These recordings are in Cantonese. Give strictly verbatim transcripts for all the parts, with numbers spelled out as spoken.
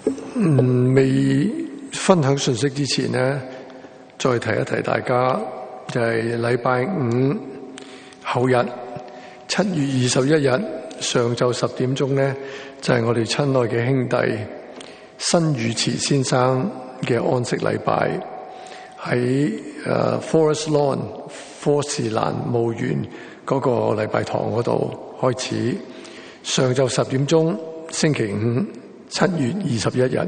嗯，未分享信息之前呢，再提一提大家，就係禮拜五後日七月二十一日上晝十點鐘呢，就係、是、我哋親愛嘅兄弟辛宇慈先生嘅安息禮拜，喺誒 Forest Lawn 科士蘭墓園嗰個禮拜堂嗰度開始，上晝十點鐘，星期五七月二十一日。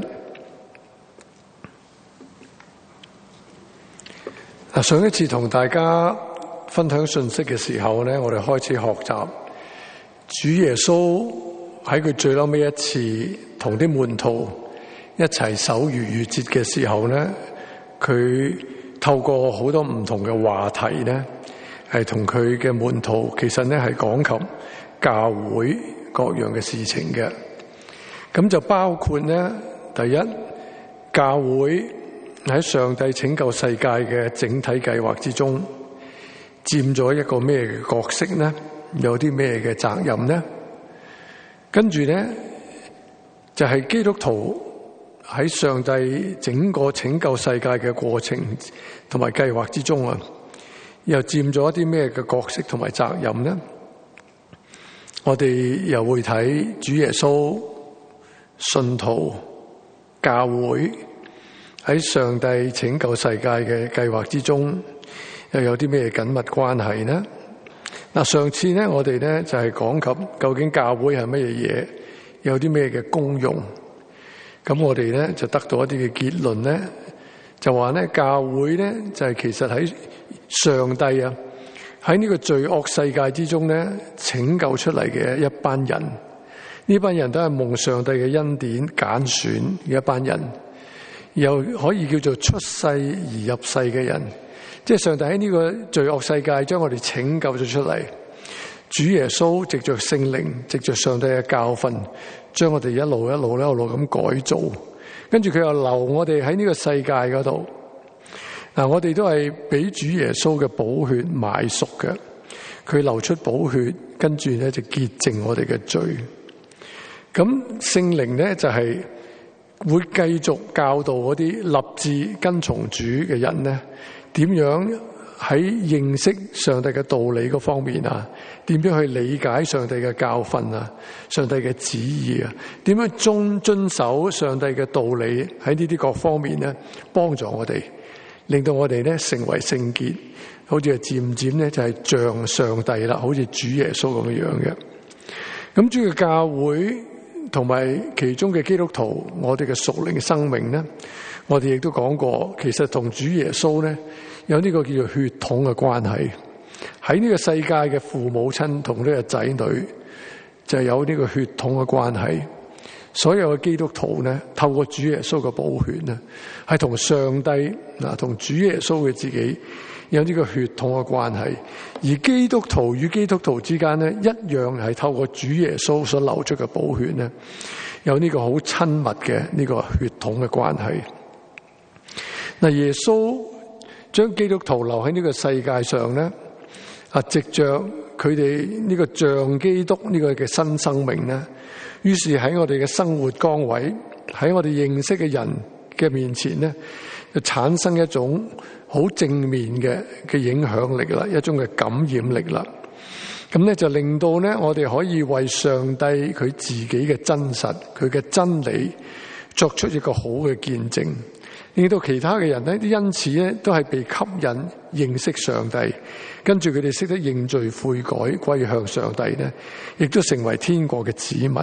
嗱，上一次同大家分享信息嘅時候呢，我哋開始學習主耶穌喺佢最後尾一次同啲門徒一齊守逾越節嘅時候呢，佢透過好多唔同嘅話題呢，係同佢嘅門徒其實呢係講及教會各樣嘅事情嘅。咁就包括呢，第一，教會喺上帝拯救世界嘅整體計劃之中佔咗一個咩嘅角色呢？有啲咩嘅責任呢？跟住呢，就係基督徒喺上帝整個拯救世界嘅過程同埋計劃之中啊，又佔咗一啲咩嘅角色同埋責任呢？我哋又會睇主耶穌、信徒、教會喺上帝拯救世界嘅計劃之中，又有啲咩緊密關係呢？嗱，上次呢，我哋呢就係講及究竟教會係乜嘢嘢，有啲咩嘅功用。咁我哋呢就得到一啲嘅結論呢，就話呢，教會呢就係其實喺上帝啊喺呢個罪惡世界之中呢拯救出嚟嘅一班人，呢班人都係蒙上帝嘅恩典揀選嘅一班人。又可以叫做出世而入世嘅人，即係上帝喺呢個罪惡世界將我哋拯救咗出嚟。主耶穌藉着聖靈，藉着上帝嘅教訓，將我哋一路一路一路咁改造。跟住佢又留我哋喺呢個世界嗰度。嗱，我哋都係俾主耶穌嘅寶血買贖嘅，佢流出寶血，跟住咧就潔淨我哋嘅罪。咁聖靈咧就係、是。會繼續教導嗰啲立志跟從主嘅人呢，點樣喺認識上帝嘅道理嗰方面啊，點樣去理解上帝嘅教訓啊，上帝嘅旨意啊，點樣遵遵守上帝嘅道理，喺呢啲各方面呢，幫助我哋，令到我哋呢成為聖潔，好似係漸漸呢就係像上帝啦，好似主耶穌咁樣嘅。咁主嘅教會同埋其中嘅基督徒，我哋嘅屬靈生命呢，我哋亦都講過，其實同主耶穌呢有呢個叫做血統嘅關係。喺呢個世界嘅父母親同呢個仔女就有呢個血統嘅關係。所有嘅基督徒呢，透過主耶穌嘅寶血呢，係同上帝嗱，同主耶穌嘅自己有呢個血統嘅關係。而基督徒與基督徒之間呢，一樣係透過主耶穌所流出嘅寶血呢，有呢個好親密嘅呢個血統嘅關係。嗱，耶穌將基督徒留喺呢個世界上呢，啊，藉着佢哋呢個像基督呢個嘅新生命呢，於是喺我哋嘅生活崗位，喺我哋認識嘅人嘅面前呢，就產生一種好正面嘅嘅影響力啦，一種嘅感染力啦。咁咧就令到咧我哋可以為上帝佢自己嘅真實，佢嘅真理作出一個好嘅見證，令到其他嘅人咧，因此咧都係被吸引認識上帝，跟住佢哋識得認罪悔改歸向上帝咧，亦都成為天國嘅子民。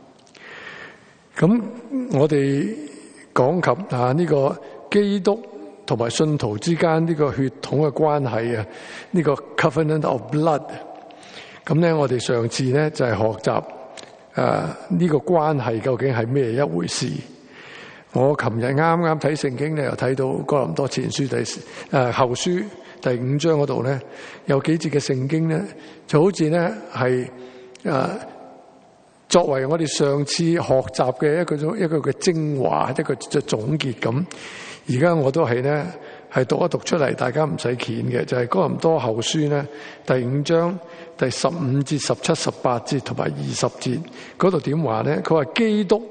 咁我哋講及啊呢個基督同埋信徒之間呢個血統嘅關係啊，呢個 covenant of blood。咁咧，我哋上次咧就係學習誒呢個關係究竟係咩一回事。我琴日啱啱睇聖經咧，又睇到哥林多前書第誒、呃、後書第五章嗰度咧，有幾節嘅聖經咧，就好似咧係誒作為我哋上次學習嘅一個一個嘅精華，一個嘅總結咁。而家我都係咧係讀一讀出嚟，大家唔使鉗嘅，就係、是、哥林多後書咧第五章第十五節、十七、十八節同埋二十節嗰度點話咧？佢話基督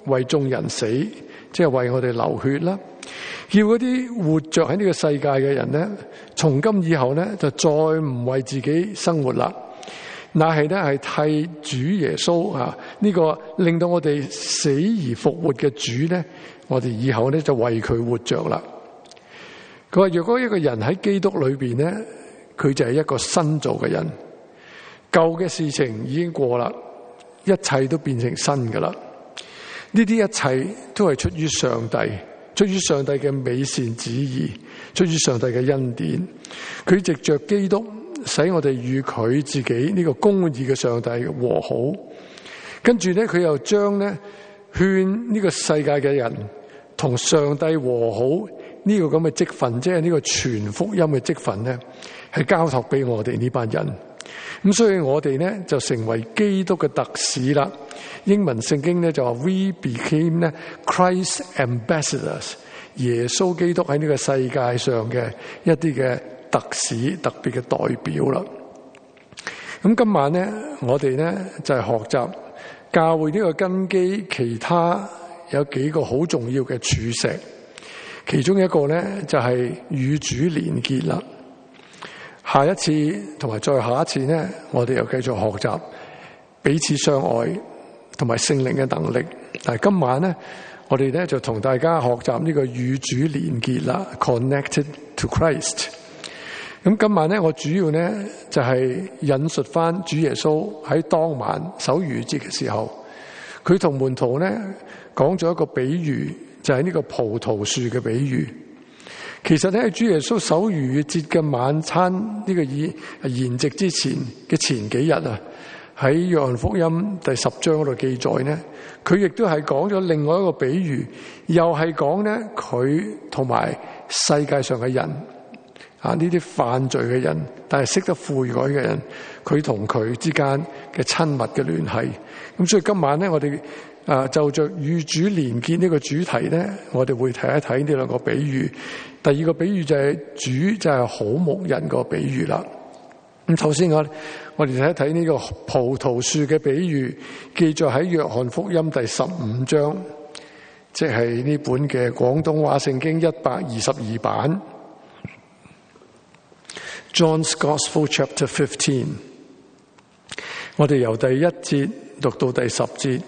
為眾人死，即係為我哋流血啦。叫嗰啲活着喺呢個世界嘅人咧，從今以後咧就再唔為自己生活啦，那係咧係替主耶穌啊呢個令到我哋死而復活嘅主咧，我哋以後咧就為佢活着啦。佢話：若果一個人喺基督裏邊咧，佢就係一個新造嘅人，舊嘅事情已經過啦，一切都變成新噶啦。呢啲一切都係出於上帝。出於上帝嘅美善旨意，出於上帝嘅恩典，佢藉着基督使我哋與佢自己呢個公義嘅上帝和好。跟住咧，佢又將咧勸呢個世界嘅人同上帝和好呢個咁嘅職分，即係呢個傳福音嘅職分咧，係交託俾我哋呢班人。咁所以我哋咧就成為基督嘅特使啦。英文聖經咧就話 We became 咧 Christ ambassadors， 耶穌基督喺呢個世界上嘅一啲嘅特使、特別嘅代表啦。咁今晚咧，我哋咧就係學習教會呢個根基，其他有幾個好重要嘅柱石，其中一個咧就係與主連結啦。下一次同埋再下一次呢，我哋又繼續學習彼此相愛同埋聖靈嘅能力。但係今晚呢，我哋咧就同大家學習呢個與主連結啦 ，connected to Christ。咁今晚呢，我主要呢就係引述翻主耶穌喺當晚守逾節嘅時候，佢同門徒呢講咗一個比喻，就係呢個葡萄樹嘅比喻。其實咧，主耶穌守逾節嘅晚餐呢個以筵席之前嘅前幾日啊，喺約翰福音第十章嗰度記載呢，佢亦都係講咗另外一個比喻，又係講呢佢同埋世界上嘅人啊，呢啲犯罪嘅人，但係識得悔改嘅人，佢同佢之間嘅親密嘅聯繫。咁所以今晚呢，我哋啊就着與主連結呢個主題呢，我哋會睇一睇呢兩個比喻。第二個比喻就係主就係好牧人個比喻啦。咁首先我我哋睇一睇呢個葡萄樹嘅比喻，記載喺約翰福音第十五章，即係呢本嘅廣東話聖經一百二十二版。John's Gospel Chapter fifteen， 我哋由第一節讀到第十節。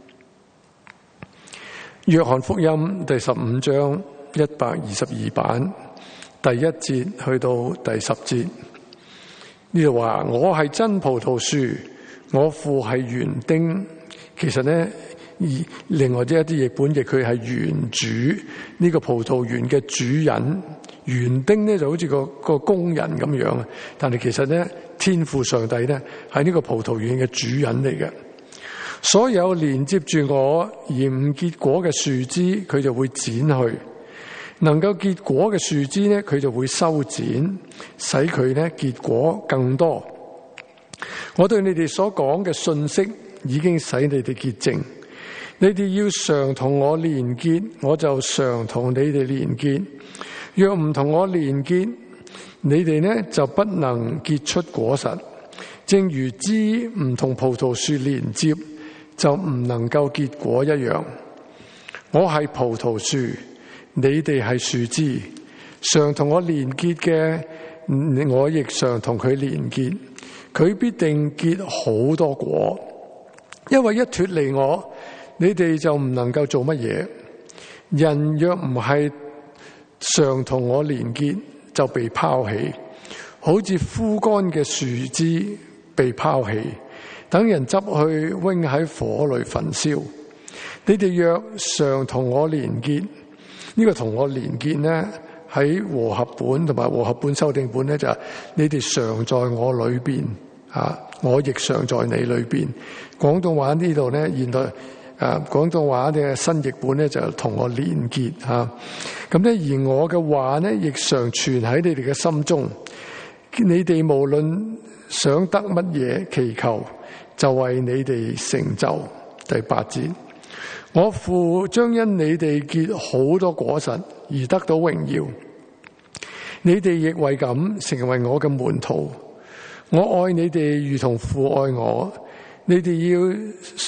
約翰福音第十五章一百二十二版第一節去到第十節，呢度話：我係真葡萄樹，我父係園丁。其實咧，而另外啲一啲譯本譯佢係園主，呢、這個葡萄園嘅主人。園丁咧就好似個個工人咁樣，但係其實咧，天父上帝咧係呢個葡萄園嘅主人嚟嘅。所有連接住我而唔結果嘅樹枝，佢就會剪去；能夠結果嘅樹枝咧，佢就會修剪，使佢咧結果更多。我對你哋所講嘅信息已經使你哋潔淨，你哋要常同我連結，我就常同你哋連結。若唔同我連結，你哋呢就不能結出果實。正如枝唔同葡萄樹連接，就唔能夠結果一樣。我係葡萄樹，你哋係樹枝，常同我連結嘅，我亦常同佢連結，佢必定結好多果。因為一脫離我，你哋就唔能夠做乜嘢。人若唔係常同我連結，就被拋棄，好似枯乾嘅樹枝被拋棄，等人執去扔喺火裏焚燒。你哋若常同我連結，呢、這個同我連結呢，喺和合本同埋和合本修訂本呢，就係你哋常在我裏邊啊，我亦常在你裏邊。廣東話呢度呢，現代啊，廣東話嘅新譯本咧就同我連結吓，咁咧而我嘅話咧亦常存喺你哋嘅心中，你哋無論想得乜嘢祈求，就為你哋成就。第八節，我父將因你哋結好多果實而得到榮耀，你哋亦為咁成為我嘅門徒。我愛你哋如同父愛我，你哋要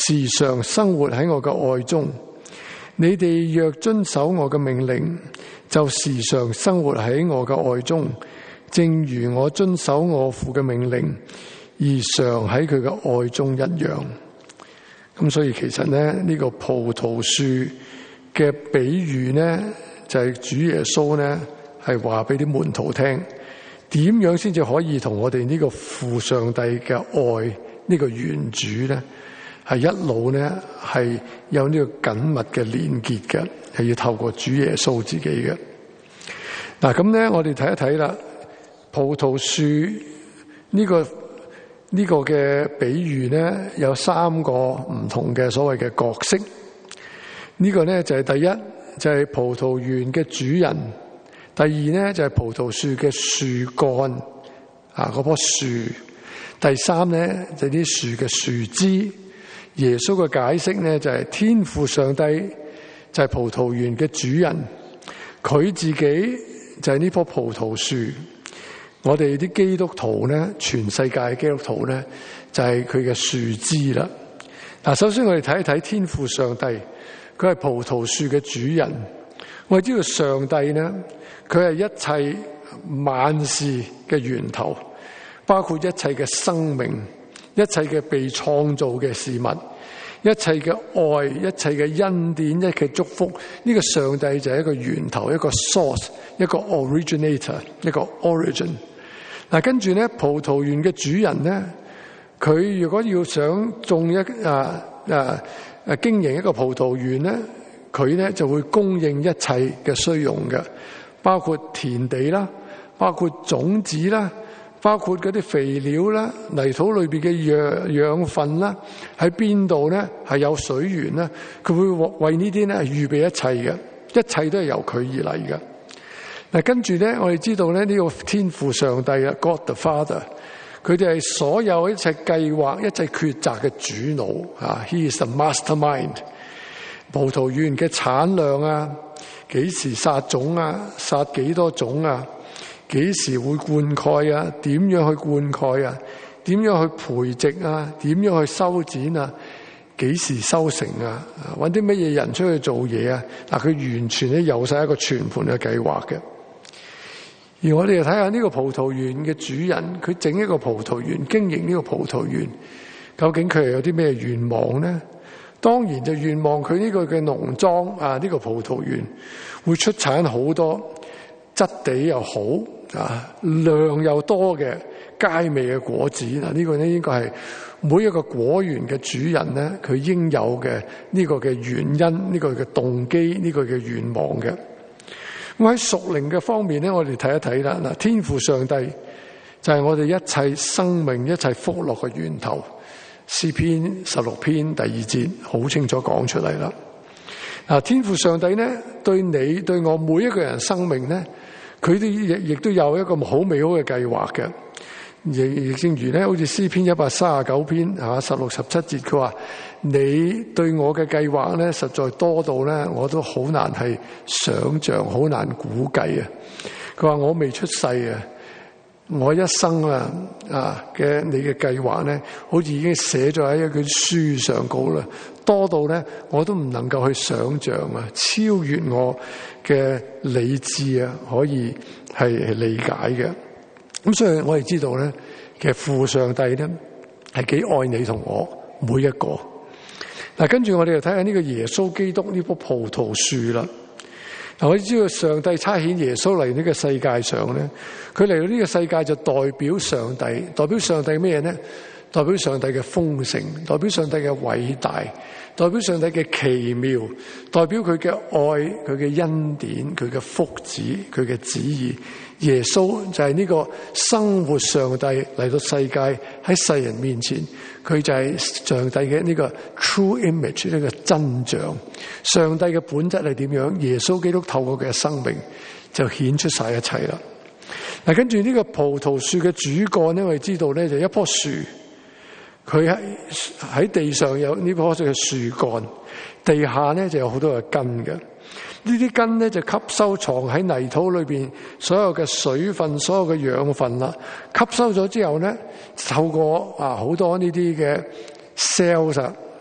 時常生活喺我嘅愛中。你哋若遵守我嘅命令，就時常生活喺我嘅愛中，正如我遵守我父嘅命令，而常喺佢嘅愛中一樣。咁所以其實咧，呢、這個葡萄樹嘅比喻呢，就係、是、主耶穌呢係話俾啲門徒聽，點樣先至可以同我哋呢個父上帝嘅愛呢、這個原主呢，係一路呢係有呢個緊密嘅連結嘅，係要透過主耶穌自己嘅。嗱，咁咧我哋睇一睇啦，葡萄樹呢個呢個嘅比喻呢，有三個唔同嘅所謂嘅角色。呢個呢就係第一，就係葡萄園嘅主人；第二呢就係葡萄樹嘅樹幹啊，嗰棵樹；第三呢就係啲樹嘅樹枝。耶穌嘅解釋呢，就係天父上帝就係葡萄園嘅主人，佢自己就係呢棵葡萄樹。我哋啲基督徒呢，全世界嘅基督徒呢，就係佢嘅樹枝啦。嗱，首先我哋睇一睇天父上帝，佢係葡萄樹嘅主人。我哋知道上帝呢，佢係一切萬事嘅源頭，包括一切嘅生命，一切嘅被創造嘅事物，一切嘅愛，一切嘅恩典，一切嘅祝福，呢個上帝就係一個源頭，一個 source， 一個 originator， 一個 origin。嗱，跟住咧，葡萄園嘅主人咧，佢如果要想種一啊啊啊經營一個葡萄園咧，佢咧就會供應一切嘅需用嘅，包括田地啦，包括種子啦，包括嗰啲肥料啦，泥土裏邊嘅養養分啦，喺邊度咧係有水源啦，佢會為呢啲咧預備一切嘅，一切都係由佢而嚟嘅。嗱，跟住咧，我哋知道咧呢個天父上帝啊 ，God the Father， 佢哋係所有一切計劃、一切抉擇嘅主腦啊 ，He is the mastermind。葡萄園嘅產量啊，幾時撒種啊，撒幾多種啊，幾時會灌溉啊，點樣去灌溉啊，點樣去培植啊，點樣去修剪啊，幾時收成啊，搵啲乜嘢人出去做嘢啊，嗱，佢完全咧有晒一個全盤嘅計劃嘅。而我哋又睇下呢個葡萄園嘅主人，佢整一個葡萄園，經營呢個葡萄園，究竟佢係有啲咩願望呢？當然就願望佢呢個嘅農莊啊，呢個葡萄園會出產好多質地又好啊，量又多嘅佳美嘅果子。嗱，呢個咧應該係每一個果園嘅主人咧，佢應有嘅呢個嘅原因，呢個嘅動機，呢個嘅願望嘅。咁喺屬靈嘅方面咧，我哋睇一睇啦。嗱，天父上帝就係我哋一切生命、一切福樂嘅源頭。詩篇十六篇第二節好清楚講出嚟啦。嗱，天父上帝咧對你對我每一個人生命咧，佢都亦亦都有一個好美好嘅計劃嘅。亦亦正如咧，好似詩篇一百三十九篇啊十六十七節，佢話你對我嘅計劃咧，實在多到咧，我都好難係想象，好難估計啊！佢話我未出世啊，我一生啊啊嘅你嘅計劃咧，好似已經寫咗喺一卷書上高啦，多到咧我都唔能夠去想象啊，超越我嘅理智啊，可以係理解嘅。咁所以我哋知道咧，其實父上帝咧係幾愛你同我每一個。嗱，跟住我哋就睇下呢個耶穌基督呢棵葡萄樹啦。嗱，我哋知道上帝差遣耶穌嚟呢個世界上咧，佢嚟到呢個世界就代表上帝，代表上帝咩咧？代表上帝嘅豐盛，代表上帝嘅偉大，代表上帝嘅奇妙，代表佢嘅愛，佢嘅恩典，佢嘅福祉，佢嘅旨意。耶穌就係呢個生活上帝嚟到世界，喺世人面前，佢就係上帝嘅呢個 true image， 呢個真像。上帝嘅本質係點樣？耶穌基督透過佢嘅生命就顯出晒一切啦。嗱，跟住呢個葡萄樹嘅主幹咧，我哋知道咧就一棵樹，佢喺喺地上有呢棵嘅樹幹，地下咧就有好多嘅根嘅。呢啲根咧就吸收藏喺泥土裏邊所有嘅水分、所有嘅養分啦。吸收咗之後咧，透過啊好多呢啲嘅 cells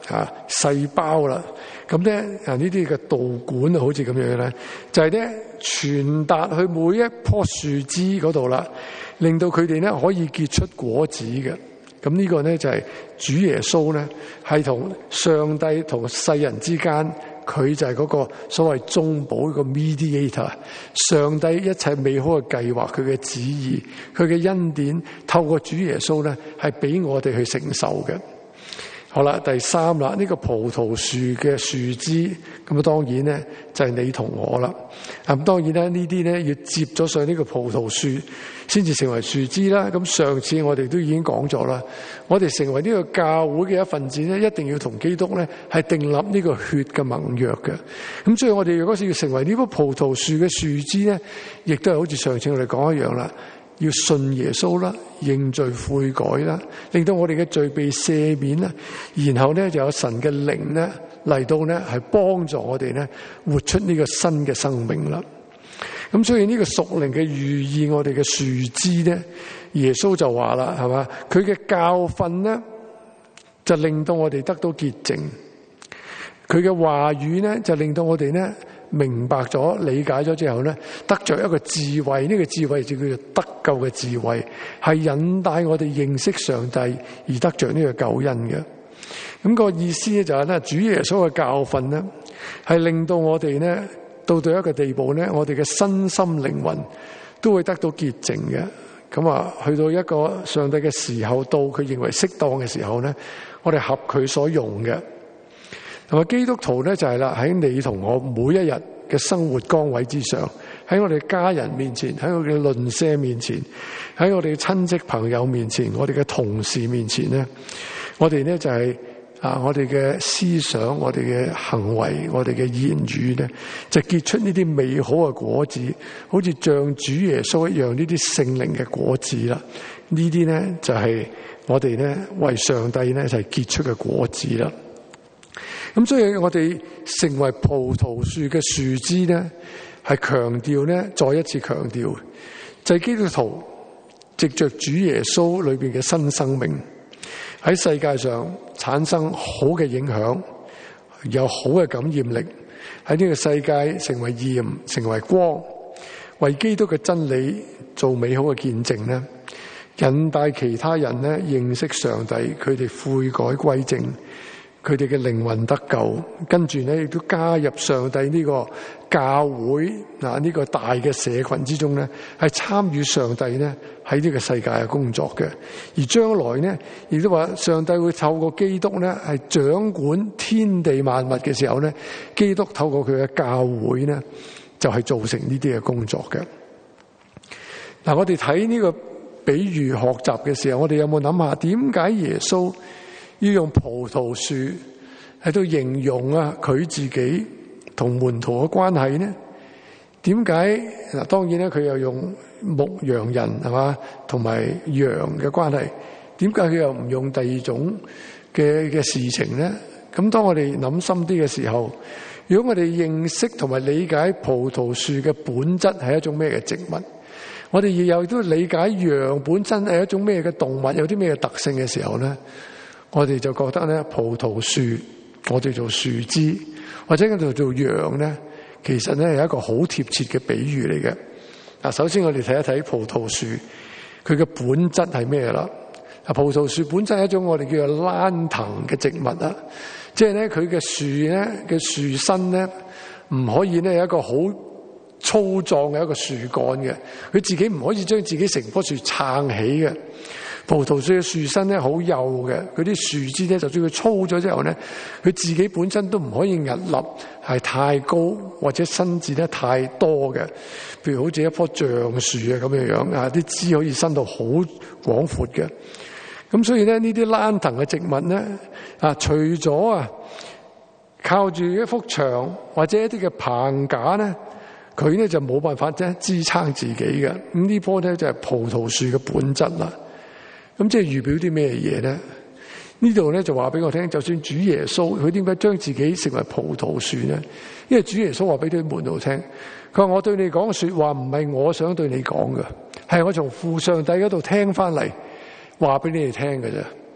啊細胞啦。咁咧啊呢啲嘅導管啊，好似咁樣咧，就係咧傳達去每一棵樹枝嗰度啦，令到佢哋咧可以結出果子嘅。咁呢個咧就係主耶穌咧，係同上帝同世人之間，佢就係嗰個所謂中保個 mediator。上帝一切美好嘅計劃，佢嘅旨意，佢嘅恩典，透過主耶穌咧，係俾我哋去承受嘅。好啦，第三啦，呢個葡萄樹嘅樹枝，咁啊當然咧就係你同我啦。咁當然咧呢啲咧要接咗上呢個葡萄樹，先至成為樹枝啦。咁上次我哋都已經講咗啦，我哋成為呢個教會嘅一份子咧，一定要同基督咧係訂立呢個血嘅盟約嘅。咁所以我哋如果要成為呢棵葡萄樹嘅樹枝咧，亦都係好似上次我哋講一樣啦。要信耶穌啦，認罪悔改啦，令到我哋嘅罪被赦免啦，然後咧就有神嘅靈咧嚟到咧係幫助我哋咧活出呢個新嘅生命啦。咁所以呢個屬靈嘅寓意，我哋嘅樹枝咧，耶穌就話啦，係嘛？佢嘅教訓咧就令到我哋得到潔淨，佢嘅話語咧就令到我哋咧明白咗、理解咗之後咧，得着一個智慧。呢個智慧就叫做得救嘅智慧，係引帶我哋認識上帝而得着呢個救恩嘅。咁個意思咧就係咧，主耶穌嘅教訓咧，係令到我哋咧到到一個地步咧，我哋嘅身心靈魂都會得到潔淨嘅。咁啊，去到一個上帝嘅時候，到佢認為適當嘅時候咧，我哋合佢所用嘅。同埋基督徒咧就係啦，喺你同我每一日嘅生活崗位之上，喺我哋家人面前，喺我哋嘅鄰舍面前，喺我哋嘅親戚朋友面前，我哋嘅同事面前咧，我哋咧就係啊，我哋嘅思想、我哋嘅行為、我哋嘅言語咧，就結出呢啲美好嘅果子，好似像主耶穌一樣呢啲聖靈嘅果子啦。呢啲咧就係我哋咧為上帝咧就係結出嘅果子啦。咁所以我哋成為葡萄樹嘅樹枝咧，係強調咧，再一次強調，就係基督徒藉着主耶穌裏邊嘅新生命，喺世界上產生好嘅影響，有好嘅感染力，喺呢個世界成為鹽，成為光，為基督嘅真理做美好嘅見證咧，引帶其他人咧認識上帝，佢哋悔改歸正，佢哋嘅靈魂得救，跟住咧亦都加入上帝呢個教會嗱呢個大嘅社群之中咧，係參與上帝咧喺呢個世界嘅工作嘅。而將來咧，亦都話上帝會透過基督咧係掌管天地萬物嘅時候咧，基督透過佢嘅教會咧就係做成呢啲嘅工作嘅。嗱，我哋睇呢個比喻學習嘅時候，我哋有冇諗下點解耶穌要用葡萄樹喺度形容啊佢自己同門徒嘅關係呢？點解嗱？當然咧，佢又用牧羊人係嘛，同埋羊嘅關係。點解佢又唔用第二種嘅嘅事情呢？咁當我哋諗深啲嘅時候，如果我哋認識同埋理解葡萄樹嘅本質係一種咩嘅植物，我哋亦又都理解羊本身係一種咩嘅動物，有啲咩嘅特性嘅時候咧，我哋就覺得咧，葡萄樹我哋做樹枝，或者叫做做羊咧，其實咧係一個好貼切嘅比喻嚟嘅。嗱，首先我哋睇一睇葡萄樹，佢嘅本質係咩啦？啊，葡萄樹本質係一種我哋叫做蘭藤嘅植物啊，即係咧佢嘅樹咧嘅樹身咧唔可以咧有一個好粗壯嘅一個樹幹嘅，佢自己唔可以將自己成棵樹撐起嘅。葡萄樹嘅樹身咧好幼嘅，佢啲樹枝咧就算佢粗咗之後咧，佢自己本身都唔可以屹立係太高或者伸展得太多嘅。譬如好似一棵橡樹啊咁樣樣啊，啲枝可以伸到好廣闊嘅。咁所以咧呢啲蘭藤嘅植物咧啊，除咗啊靠住一幅牆或者一啲嘅棚架咧，佢咧就冇辦法啫支撐自己嘅。咁呢棵咧就係葡萄樹嘅本質啦。咁即係預表啲咩嘢咧？呢度咧就話俾我聽，就算主耶穌佢點解將自己成為葡萄樹咧？因為主耶穌話俾啲門徒聽，佢話我對你講嘅說話唔係我想對你講嘅，係我從父上帝嗰度聽翻嚟話俾你哋聽嘅啫。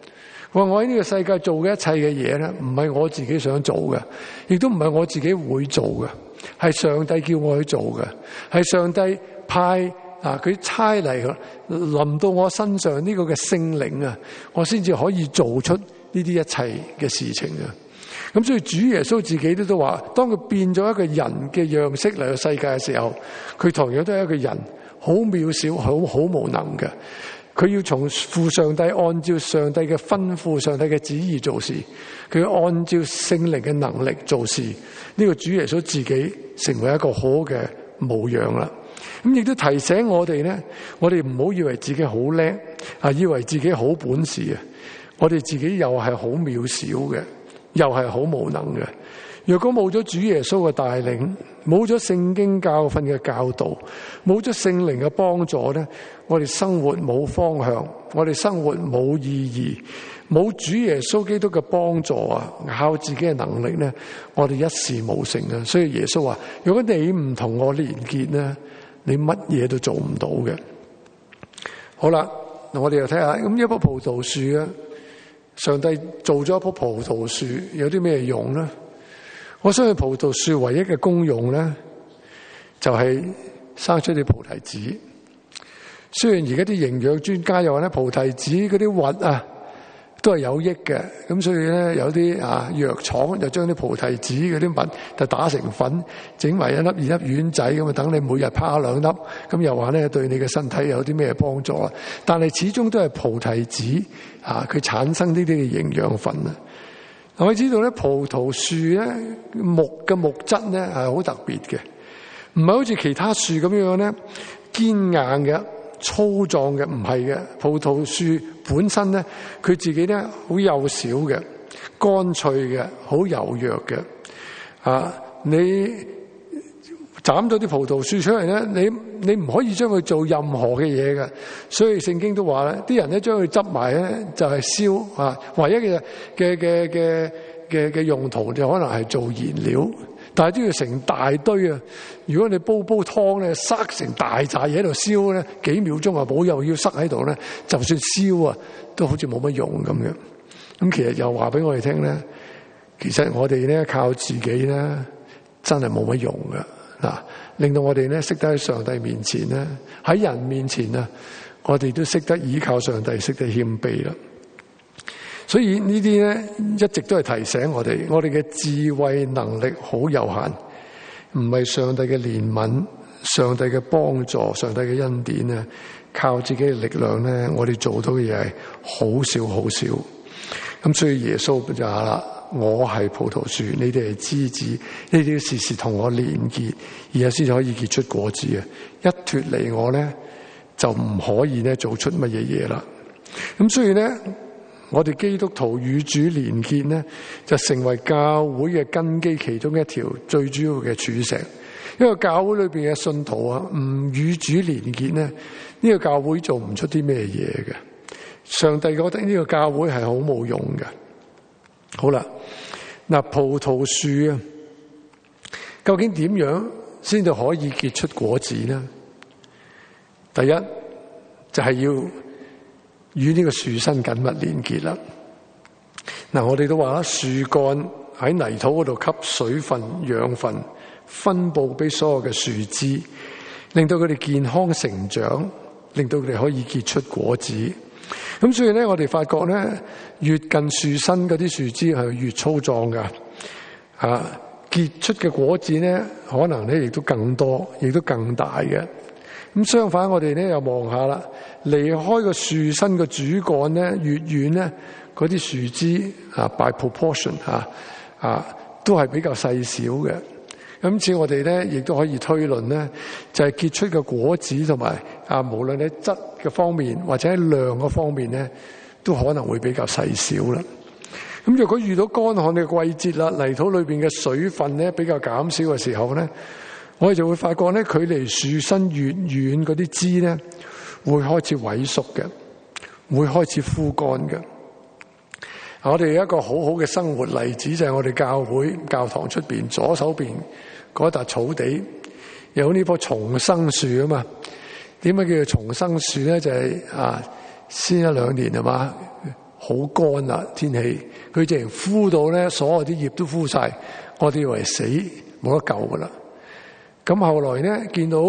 佢話我喺呢個世界做嘅一切嘅嘢咧，唔係我自己想做嘅，亦都唔係我自己會做嘅，係上帝叫我去做嘅，係上帝派啊佢差嚟臨到我身上呢個嘅聖靈啊，我先至可以做出呢啲一切嘅事情啊。咁所以主耶穌自己都都話，當佢變咗一個人嘅樣式嚟到世界嘅時候，佢同樣都係一個人，好渺小，好好無能嘅。佢要從父上帝按照上帝嘅吩咐、上帝嘅旨意做事，佢要按照聖靈嘅能力做事。呢個主耶穌自己成為一個好嘅模樣啦。咁亦都提醒我哋咧，我哋唔好以為自己好叻啊，以為自己好本事啊，我哋自己又係好渺小嘅。又係好無能嘅。若果冇咗主耶穌嘅帶領，冇咗聖經教訓嘅教導，冇咗聖靈嘅幫助咧，我哋生活冇方向，我哋生活冇意義，冇主耶穌基督嘅幫助啊，靠自己嘅能力咧，我哋一事無成啊。所以耶穌話：如果你唔同我連結咧，你乜嘢都做唔到嘅。好啦，嗱我哋又睇下，咁一棵葡萄樹啊。上帝做咗一棵葡萄樹，有啲咩用咧？我相信葡萄樹唯一嘅功用咧，就係生出啲菩提子。雖然而家啲營養專家又話咧，葡提子嗰啲核啊都係有益嘅，咁所以咧有啲啊藥廠就將啲菩提子嗰啲核就打成粉，整埋一粒二粒丸仔咁啊，等你每日拋兩粒，咁又話咧對你嘅身體有啲咩幫助啊？但係始終都係菩提子啊，佢產生呢啲嘅營養分啊。我知道咧，葡萄樹咧木嘅木質咧係好特別嘅，唔係好似其他樹咁樣咧堅硬嘅、粗壯嘅，唔係嘅。葡萄樹本身咧，佢自己咧好幼小嘅、乾脆嘅、好柔弱嘅。啊，你斬咗啲葡萄樹出嚟咧，你你唔可以將佢做任何嘅嘢嘅。所以聖經都話咧，啲人咧將佢執埋咧就係燒啊，唯一嘅嘅嘅嘅嘅嘅用途就可能係做燃料。但係都要成大堆啊！如果你煲煲湯咧，塞成大扎嘢喺度燒咧，幾秒鐘啊冇，又要塞喺度咧，就算燒啊，都好似冇乜用咁樣。咁其實又話俾我哋聽咧，其實我哋咧靠自己咧，真係冇乜用噶嗱。令到我哋咧識得喺上帝面前咧，喺人面前啊，我哋都識得依靠上帝，識得謙卑啦。所以呢啲咧一直都係提醒我哋，我哋嘅智慧能力好有限，唔係上帝嘅憐憫、上帝嘅幫助、上帝嘅恩典咧，靠自己嘅力量咧，我哋做到嘅嘢係好少好少。咁所以耶穌就話啦：我係葡萄樹，你哋係枝子，你哋要時時同我連結，而家先至可以結出果子啊！一脫離我咧，就唔可以咧做出乜嘢嘢啦。咁所以咧，我哋基督徒與主連結咧，就成為教會嘅根基其中一條最主要嘅柱石。因為教會裏邊嘅信徒啊，唔與主連結咧，呢個教會做唔出啲咩嘢嘅。上帝覺得呢個教會係好冇用嘅。好啦，嗱，葡萄樹啊，究竟點樣先至可以結出果子呢？第一就係要與呢個樹身緊密連結啦。嗱，我哋都話啦，樹幹喺泥土嗰度吸水分、養分，分佈俾所有嘅樹枝，令到佢哋健康成長，令到佢哋可以結出果子。咁所以咧，我哋發覺咧，越近樹身嗰啲樹枝係越粗壯噶，啊，結出嘅果子咧，可能咧亦都更多，亦都更大嘅。咁相反，我哋咧又望下啦，離開個樹身個主幹咧越遠咧，嗰啲樹枝啊 by proportion 啊啊都係比較細小嘅。咁似我哋咧，亦都可以推論咧，就係結出嘅果子同埋啊，無論喺質嘅方面或者喺量嘅方面咧，都可能會比較細小啦。咁如果遇到乾旱嘅季節啦，泥土裏邊嘅水分咧比較減少嘅時候咧，我哋就會發覺咧，距離樹身越遠嗰啲枝咧，會開始萎縮嘅，會開始枯乾嘅。我哋有一個好好嘅生活例子，就係我哋教會教堂出邊左手邊嗰笪草地有呢棵重生樹啊嘛。點解叫做重生樹咧？就係、是、啊，先一兩年係嘛， 好乾啦天氣，佢直情枯到咧所有啲葉都枯晒，我哋以為死冇得救噶啦。咁後來咧見到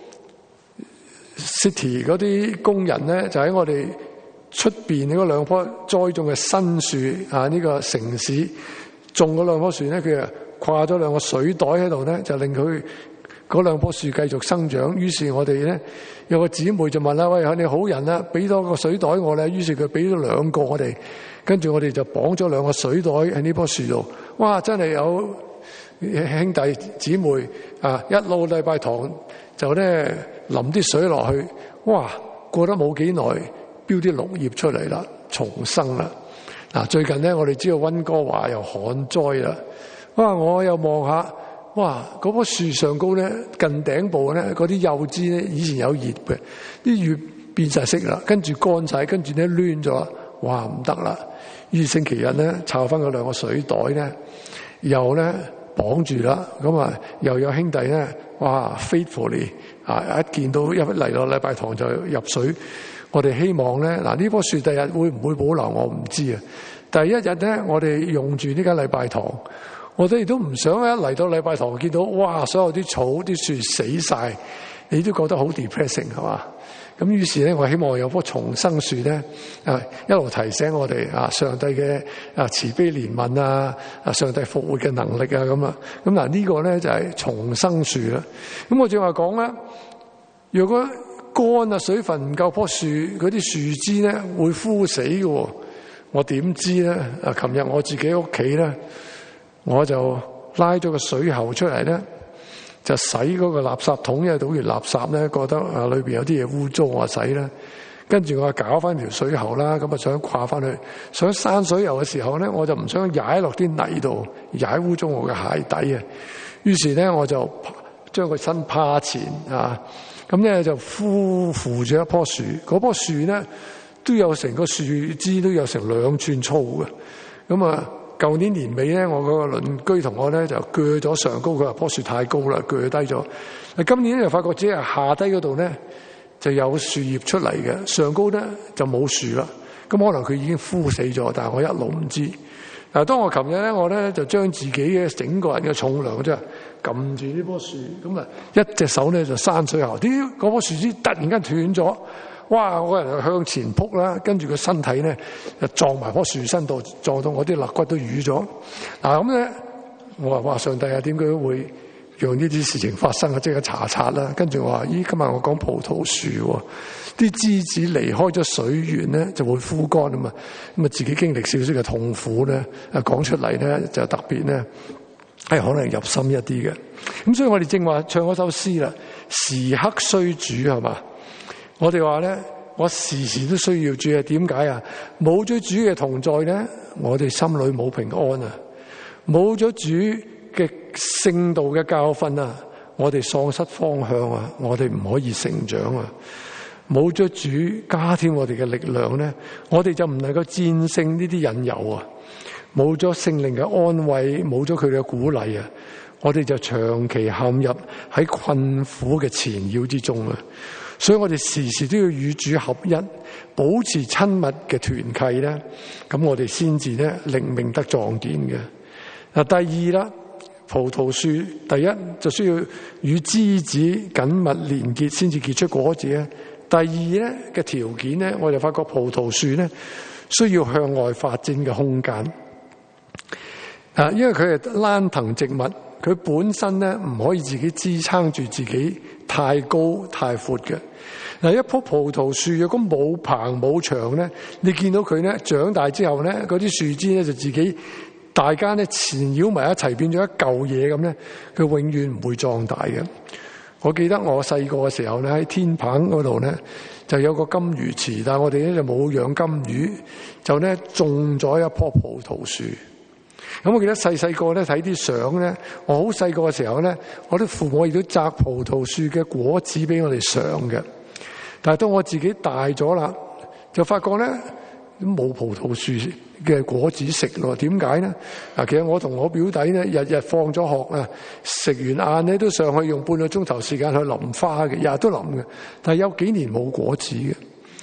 City 嗰啲工人咧就喺我哋出邊嗰兩棵栽種嘅新樹啊，呢、這個城市種嗰兩棵樹咧，佢啊掛咗兩個水袋喺度咧，就令佢嗰兩棵樹繼續生長。於是我哋咧有個姊妹就問啦：喂，你好人啦，俾多個水袋我咧。於是佢俾咗兩個我哋，跟住我哋就綁咗兩個水袋喺呢棵樹度。哇！真係有兄弟姊妹啊，一路禮拜堂就咧淋啲水落去。哇！過得冇幾耐，標啲綠葉出嚟啦，重生啦。嗱，最近咧我哋知道溫哥華又旱災啦。哇！我又望下，哇！嗰棵樹上高咧，近頂部咧，嗰啲幼枝咧，以前有葉嘅，啲葉變晒色啦，跟住乾晒，跟住咧攣咗，哇！唔得啦。於是星期日咧，抄翻嗰兩個水袋咧，又咧綁住啦。咁啊，又有兄弟咧，哇 faithfully 啊，一見到一嚟到禮拜堂就入水。我哋希望咧，嗱，呢棵樹第日會唔會保留我唔知啊。第一日咧，我哋用住呢間禮拜堂，我哋亦都唔想一嚟到禮拜堂見到哇，所有啲草啲樹死晒，你都覺得好 depressing 係嘛？咁於是咧，我希望有棵重生樹咧，啊一路提醒我哋啊，上帝嘅啊慈悲憐憫啊，啊上帝復活嘅能力啊咁啊。咁嗱呢個咧就係重生樹啦。咁我正話講啦，如果乾啊，水分唔夠，棵樹嗰啲樹枝咧會枯死嘅。我點知咧？啊，琴日我自己屋企咧，我就拉咗個水喉出嚟咧，就洗嗰個垃圾桶，因為倒完垃圾咧，覺得啊裏邊有啲嘢污糟，我洗啦。跟住我搞翻條水喉啦，咁啊想掛翻去，想閂水喉嘅時候咧，我就唔想踩落啲泥度，踩污糟我嘅鞋底啊。於是咧，我就將個身趴前啊。咁咧就扶扶住一棵樹，嗰棵樹咧都有成個樹枝都有成兩寸粗嘅。咁啊，舊年年尾咧，我嗰個鄰居同我咧就鋸咗上高，佢話棵樹太高啦，鋸低咗。今年咧就發覺只係下低嗰度咧就有樹葉出嚟嘅，上高咧就冇樹啦。咁可能佢已經枯死咗，但係我一路唔知。嗱，當我琴日咧，我咧就將自己嘅整個人嘅重量即係撳住呢棵樹，咁啊一隻手咧就閂水喉，啲嗰棵樹枝突然間斷咗，哇！我個人就向前撲啦，跟住個身體咧就撞埋棵樹身度，撞到我啲肋骨都瘀咗。嗱咁咧，我話哇上帝啊，點解會讓呢啲事情發生啊？即刻查查啦。跟住我話：咦，今日我講葡萄樹，啲枝子離開咗水源咧就會枯乾啊嘛。咁啊自己經歷少少嘅痛苦咧，啊講出嚟咧就特別咧係可能入心一啲嘅。咁所以我哋正話唱嗰首詩啦，時刻需主係嘛？我哋話咧，我時時都需要主啊。點解啊？冇咗主嘅同在咧，我哋心裏冇平安啊。冇咗主嘅聖道嘅教訓啊，我哋喪失方向啊，我哋唔可以成長啊。冇咗主加添我哋嘅力量咧，我哋就唔能夠戰勝呢啲引誘啊。冇咗聖靈嘅安慰，冇咗佢嘅鼓勵啊，我哋就長期陷入喺困苦嘅纏繞之中啊。所以我哋時時都要與主合一，保持親密嘅團契咧，咁我哋先至咧靈命得壯健嘅。嗱，第二啦，葡萄樹第一就需要與枝子緊密連結，先至結出果子咧。第二咧嘅條件咧，我就發覺葡萄樹咧需要向外發展嘅空間。啊，因為佢係蘭藤植物，佢本身咧唔可以自己支撐住自己太高太闊嘅。嗱，一棵葡萄樹如果冇棚冇牆咧，你見到佢咧長大之後咧，嗰啲樹枝咧就自己大家咧纏繞埋一齊，變咗一嚿嘢咁咧，佢永遠唔會壯大嘅。我記得我細個嘅時候咧，喺天棚嗰度咧就有個金魚池，但係我哋咧就冇養金魚，就咧種咗一棵葡萄樹。咁我記得細細個咧睇啲相咧，我好細個嘅時候咧，我啲父母亦都摘葡萄樹嘅果子俾我哋上嘅。但係當我自己大咗啦，就發覺咧冇葡萄樹嘅果子食咯。點解咧？嗱，其實我同我表弟咧，日日放咗學啊，食完晏咧都上去用半個鐘頭時間去淋花嘅，日日都淋嘅。但係有幾年冇果子嘅。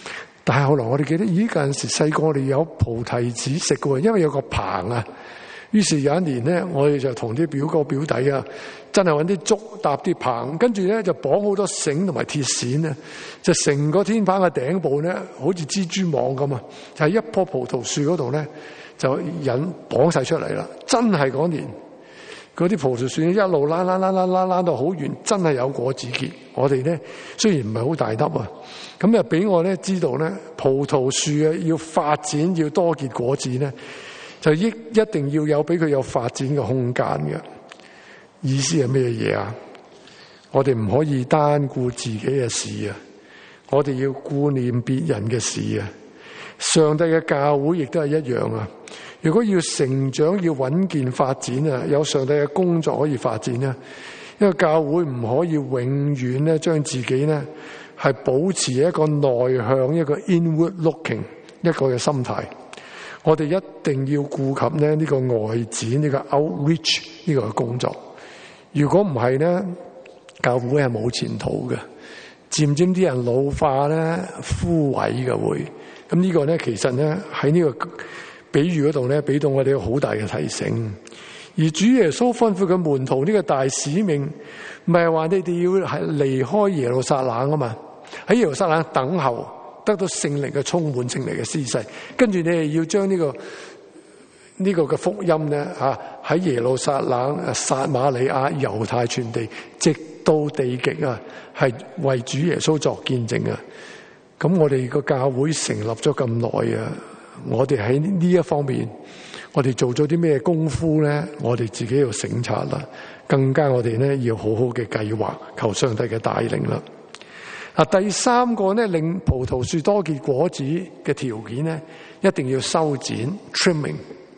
但係後來我哋記得，咦，嗰陣時細個我哋有菩提子食嘅，因為有個棚啊。於是有一年咧，我哋就同啲表哥表弟啊，真係揾啲竹搭啲棚，跟住咧就綁好多繩同埋鐵線咧，就成個天棚嘅頂部咧，好似蜘蛛網咁啊！就喺一棵葡萄樹嗰度咧，就引綁晒出嚟啦。真係嗰年嗰啲葡萄樹一路拉拉拉拉拉拉到好遠，真係有果子結。我哋咧雖然唔係好大粒啊，咁就俾我咧知道咧，葡萄樹啊要發展要多結果子咧，就一一定要有俾佢有發展嘅空間嘅。意思係咩嘢啊？我哋唔可以單顧自己嘅事啊，我哋要顧念別人嘅事啊。上帝嘅教會亦都係一樣啊。如果要成長要穩健發展啊，有上帝嘅工作可以發展啊，因為教會唔可以永遠咧將自己咧係保持一個內向一個 inward looking 一個嘅心態。我哋一定要顧及咧呢個外展呢個 outreach 呢個嘅工作。如果唔係咧，教會係冇前途嘅，漸漸啲人老化咧枯萎嘅會。咁呢個咧其實咧喺呢個比喻嗰度咧，俾到我哋好大嘅提醒。而主耶穌吩咐嘅門徒呢個大使命，唔係話你哋要係離開耶路撒冷啊嘛，喺耶路撒冷等候得到聖靈嘅充滿，聖靈嘅施洗，跟住你哋要將呢個呢個嘅福音咧吓喺耶路撒冷、撒瑪利亞、猶太全地，直到地極啊，係為主耶穌作見證啊！咁我哋個教會成立咗咁耐啊，我哋喺呢一方面，我哋做咗啲咩功夫咧？我哋自己要省察啦，更加我哋咧要好好嘅計劃，求上帝嘅帶領啦。嗱，第三個咧令葡萄樹多結果子嘅條件咧，一定要修剪 trimming。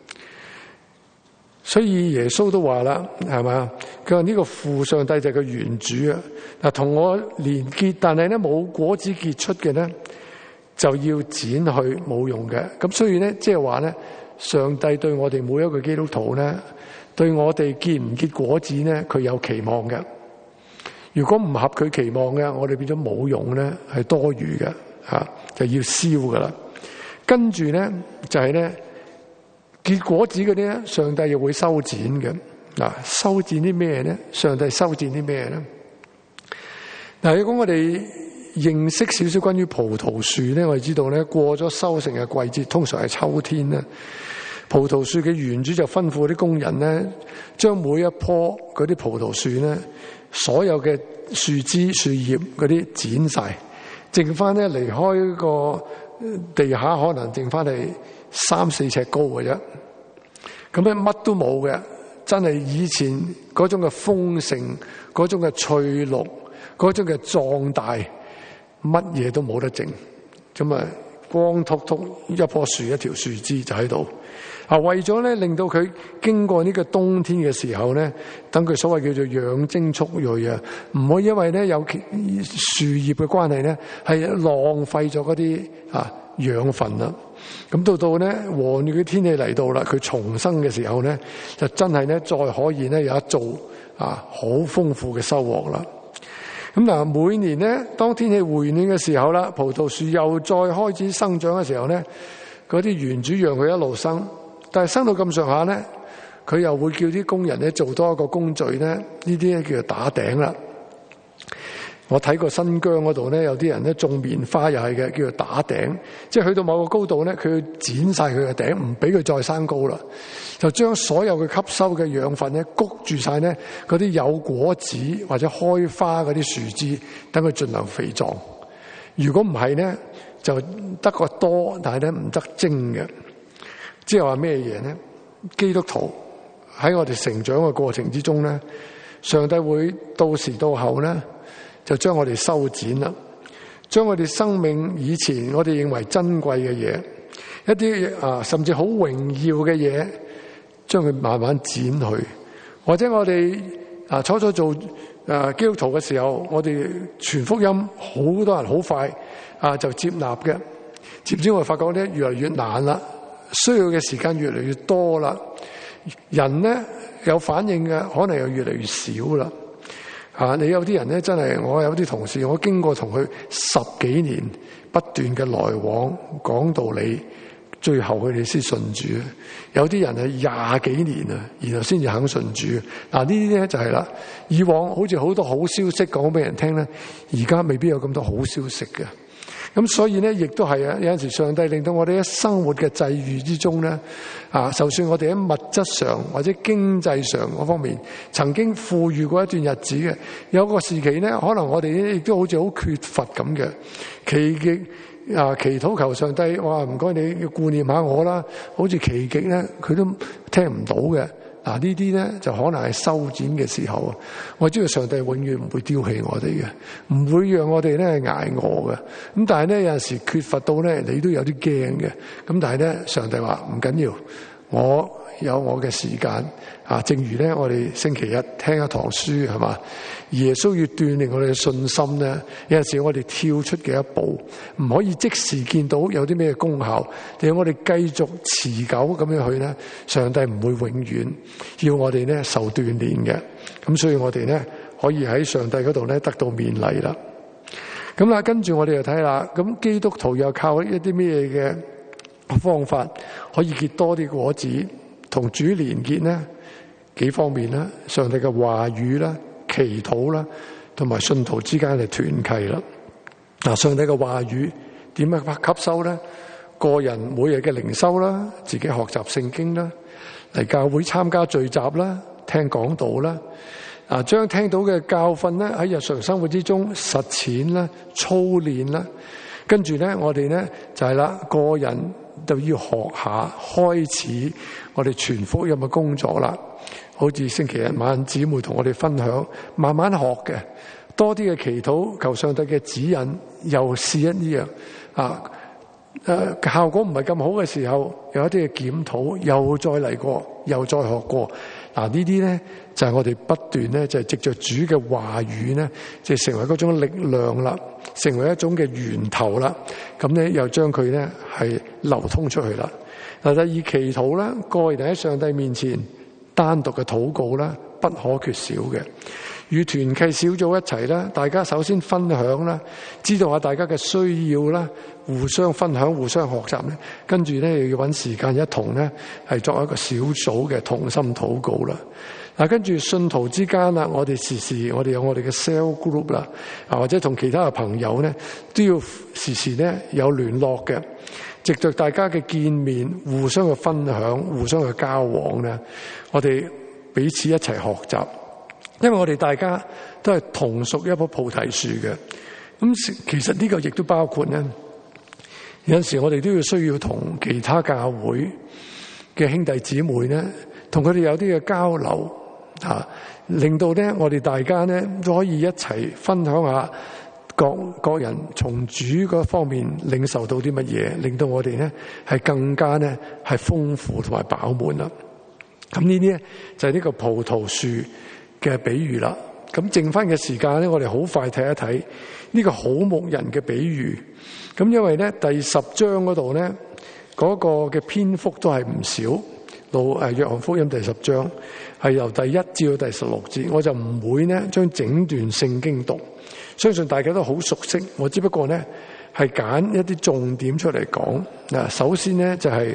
所以耶穌都話啦，係嘛？佢話呢個父上帝就係個園主啊！嗱，同我連結，但係咧冇果子結出嘅咧，就要剪去冇用嘅。咁所以咧，即係話咧，上帝對我哋每一個基督徒咧，對我哋結唔結果子咧，佢有期望嘅。如果唔合佢期望嘅，我哋變咗冇用咧，係多餘嘅吓，就要燒噶啦。跟住咧就係咧。結果子嗰啲咧，上帝又會修剪嘅。嗱，修剪啲咩咧？上帝修剪啲咩咧？嗱，如果我哋認識少少關於葡萄樹咧，我哋知道咧，過咗收成嘅季節，通常係秋天咧。葡萄樹嘅園主就吩咐啲工人咧，將每一棵嗰啲葡萄樹咧，所有嘅樹枝、樹葉嗰啲剪晒，剩翻咧離開個地下，可能剩翻係三四尺高嘅啫。咁咧乜都冇嘅，真係以前嗰種嘅豐盛，嗰種嘅翠綠，嗰種嘅壯大，乜嘢都冇得剩。咁啊，光禿禿一棵樹，一條樹枝就喺度。啊，為咗咧令到佢經過呢個冬天嘅時候咧，等佢所謂叫做養精蓄銳啊，唔可以因為咧有樹葉嘅關係咧，係浪費咗嗰啲啊養分啦。咁到到咧和暖嘅天氣嚟到啦，佢重生嘅時候咧，就真係咧再可以咧有一做啊好豐富嘅收穫啦。咁嗱，每年咧當天氣回暖嘅時候啦，葡萄樹又再開始生長嘅時候咧，嗰啲園主讓佢一路生，但係生到咁上下咧，佢又會叫啲工人咧做多一個工序咧，呢啲咧叫做打頂啦。我睇過新疆嗰度咧，有啲人咧種棉花又係嘅，叫做打頂，即係去到某個高度咧，佢要剪晒佢嘅頂，唔俾佢再生高啦，就將所有嘅吸收嘅養分咧谷住晒咧嗰啲有果子或者開花嗰啲樹枝，等佢盡量肥壯。如果唔係咧，就得個多，但係咧唔得精嘅。即係話咩嘢咧？基督徒喺我哋成長嘅過程之中咧，上帝會到時到後咧，就將我哋修剪啦，將我哋生命以前我哋認為珍貴嘅嘢，一啲啊甚至好榮耀嘅嘢，將佢慢慢剪去。或者我哋啊初初做啊基督徒嘅時候，我哋傳福音，好多人好快啊就接納嘅，漸漸我發覺咧越嚟越難啦，需要嘅時間越嚟越多啦，人咧有反應嘅可能又越嚟越少啦。 啊！你有啲人咧，真係我有啲同事，我經過同佢十幾年不斷嘅來往講道理，最後佢哋先信主。有啲人係廿幾年啊，然後先至肯信主。嗱，呢啲咧就係啦。以往好似好多好消息講俾人聽咧，而家未必有咁多好消息嘅。咁所以咧，亦都係啊！有陣時上帝令到我哋喺生活嘅際遇之中咧，啊，就算我哋喺物質上或者經濟上嗰方面曾經富裕過一段日子嘅，有個時期咧，可能我哋亦都好似好缺乏咁嘅。奇極啊，祈禱求上帝，哇！唔該你要顧念下我啦。好似奇極咧，佢都聽唔到嘅。嗱，呢啲咧就可能係修剪嘅時候啊！我知道上帝永遠唔會丟棄我哋嘅，唔會讓我哋咧捱餓嘅。咁但係咧有陣時缺乏到咧，你都有啲驚嘅。咁但係咧，上帝話唔緊要，我有我嘅時間啊。正如咧，我哋星期日聽一堂書係嘛，耶穌要鍛鍊我哋嘅信心咧。有陣時我哋跳出嘅一步，唔可以即時見到有啲咩功效，但係我哋繼續持久咁樣去咧，上帝唔會永遠要我哋咧受鍛鍊嘅。咁所以我哋咧可以喺上帝嗰度咧得到勉勵啦。咁啦，跟住我哋就睇啦。咁基督徒又靠一啲咩嘅方法可以結多啲果子，同主連結呢？幾方面啦，上帝嘅話語啦、祈禱啦，同埋信徒之間嘅團契啦。嗱，上帝嘅話語點樣吸收咧？個人每日嘅靈修啦，自己學習聖經啦，嚟教會參加聚集啦，聽講道啦，啊，將聽到嘅教訓咧喺日常生活之中實踐啦、操練啦，跟住咧我哋咧就係啦，個人就要學下開始我哋傳福音嘅工作啦。好似星期日晚姊妹同我哋分享，慢慢學嘅，多啲嘅祈禱，求上帝嘅指引，又試一啲樣啊。誒，效果唔係咁好嘅時候，有一啲嘅檢討，又再嚟過，又再學過。嗱，呢啲咧就係我哋不斷咧，就係藉着主嘅話語咧，就成為嗰種力量啦，成為一種嘅源頭啦。咁咧又將佢咧係流通出去啦。嗱，第二祈禱啦，個人喺上帝面前單獨嘅禱告啦，不可缺少嘅。與團契小組一齊啦，大家首先分享啦，知道下大家嘅需要啦，互相分享、互相學習咧，跟住咧又要揾時間一同咧係作一個小組嘅同心禱告啦。嗱，跟住信徒之間啦，我哋時時我哋有我哋嘅 cell group 啦，啊或者同其他嘅朋友咧都要時時咧有聯絡嘅，藉着大家嘅見面，互相嘅分享、互相嘅交往咧，我哋彼此一齊學習。因為我哋大家都係同屬一棵菩提樹嘅，咁其實呢個亦都包括咧，有陣時我哋都要需要同其他教會嘅兄弟姊妹咧，同佢哋有啲嘅交流啊，令到咧我哋大家咧都可以一齊分享下各各人從主嗰方面領受到啲乜嘢，令到我哋咧係更加咧係豐富同埋飽滿啦。咁呢啲咧就係呢個葡萄樹嘅比喻啦。咁剩翻嘅時間咧，我哋好快睇一睇呢個好牧人嘅比喻。咁因為咧第十章嗰度咧嗰個嘅篇幅都係唔少，路誒約翰福音第十章係由第一至到第十六節，我就唔會咧將整段聖經讀，相信大家都好熟悉。我只不過咧係揀一啲重點出嚟講。嗱，首先咧就係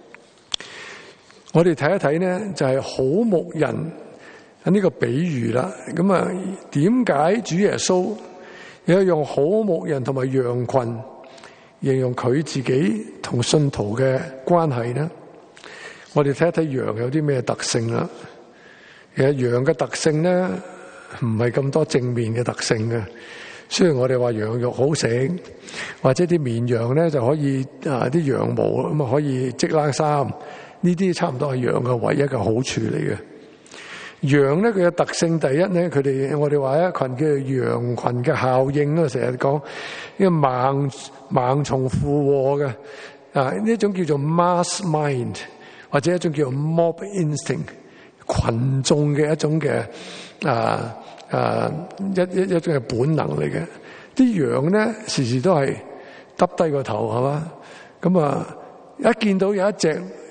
我哋睇一睇咧就係好牧人呢個比喻啦。咁啊，點解主耶穌有用好牧人同埋羊群形容佢自己同信徒嘅關係呢？我哋睇一睇羊有啲咩特性啦。其實羊嘅特性咧唔係咁多正面嘅特性嘅。雖然我哋話羊肉好食，或者啲綿羊咧就可以啊啲羊毛咁啊可以織冷衫，呢啲差唔多係羊嘅唯一嘅好處嚟嘅。羊咧佢嘅特性，第一咧佢哋我哋話一群叫羊群嘅效應啦，成日講呢個盲盲從附和嘅啊，呢一種叫做 mass mind， 或者一種叫做 mob instinct， 群眾嘅一種嘅啊啊一一一種嘅本能嚟嘅。啲羊咧時時都係耷低個頭係嘛，咁啊一見到有一隻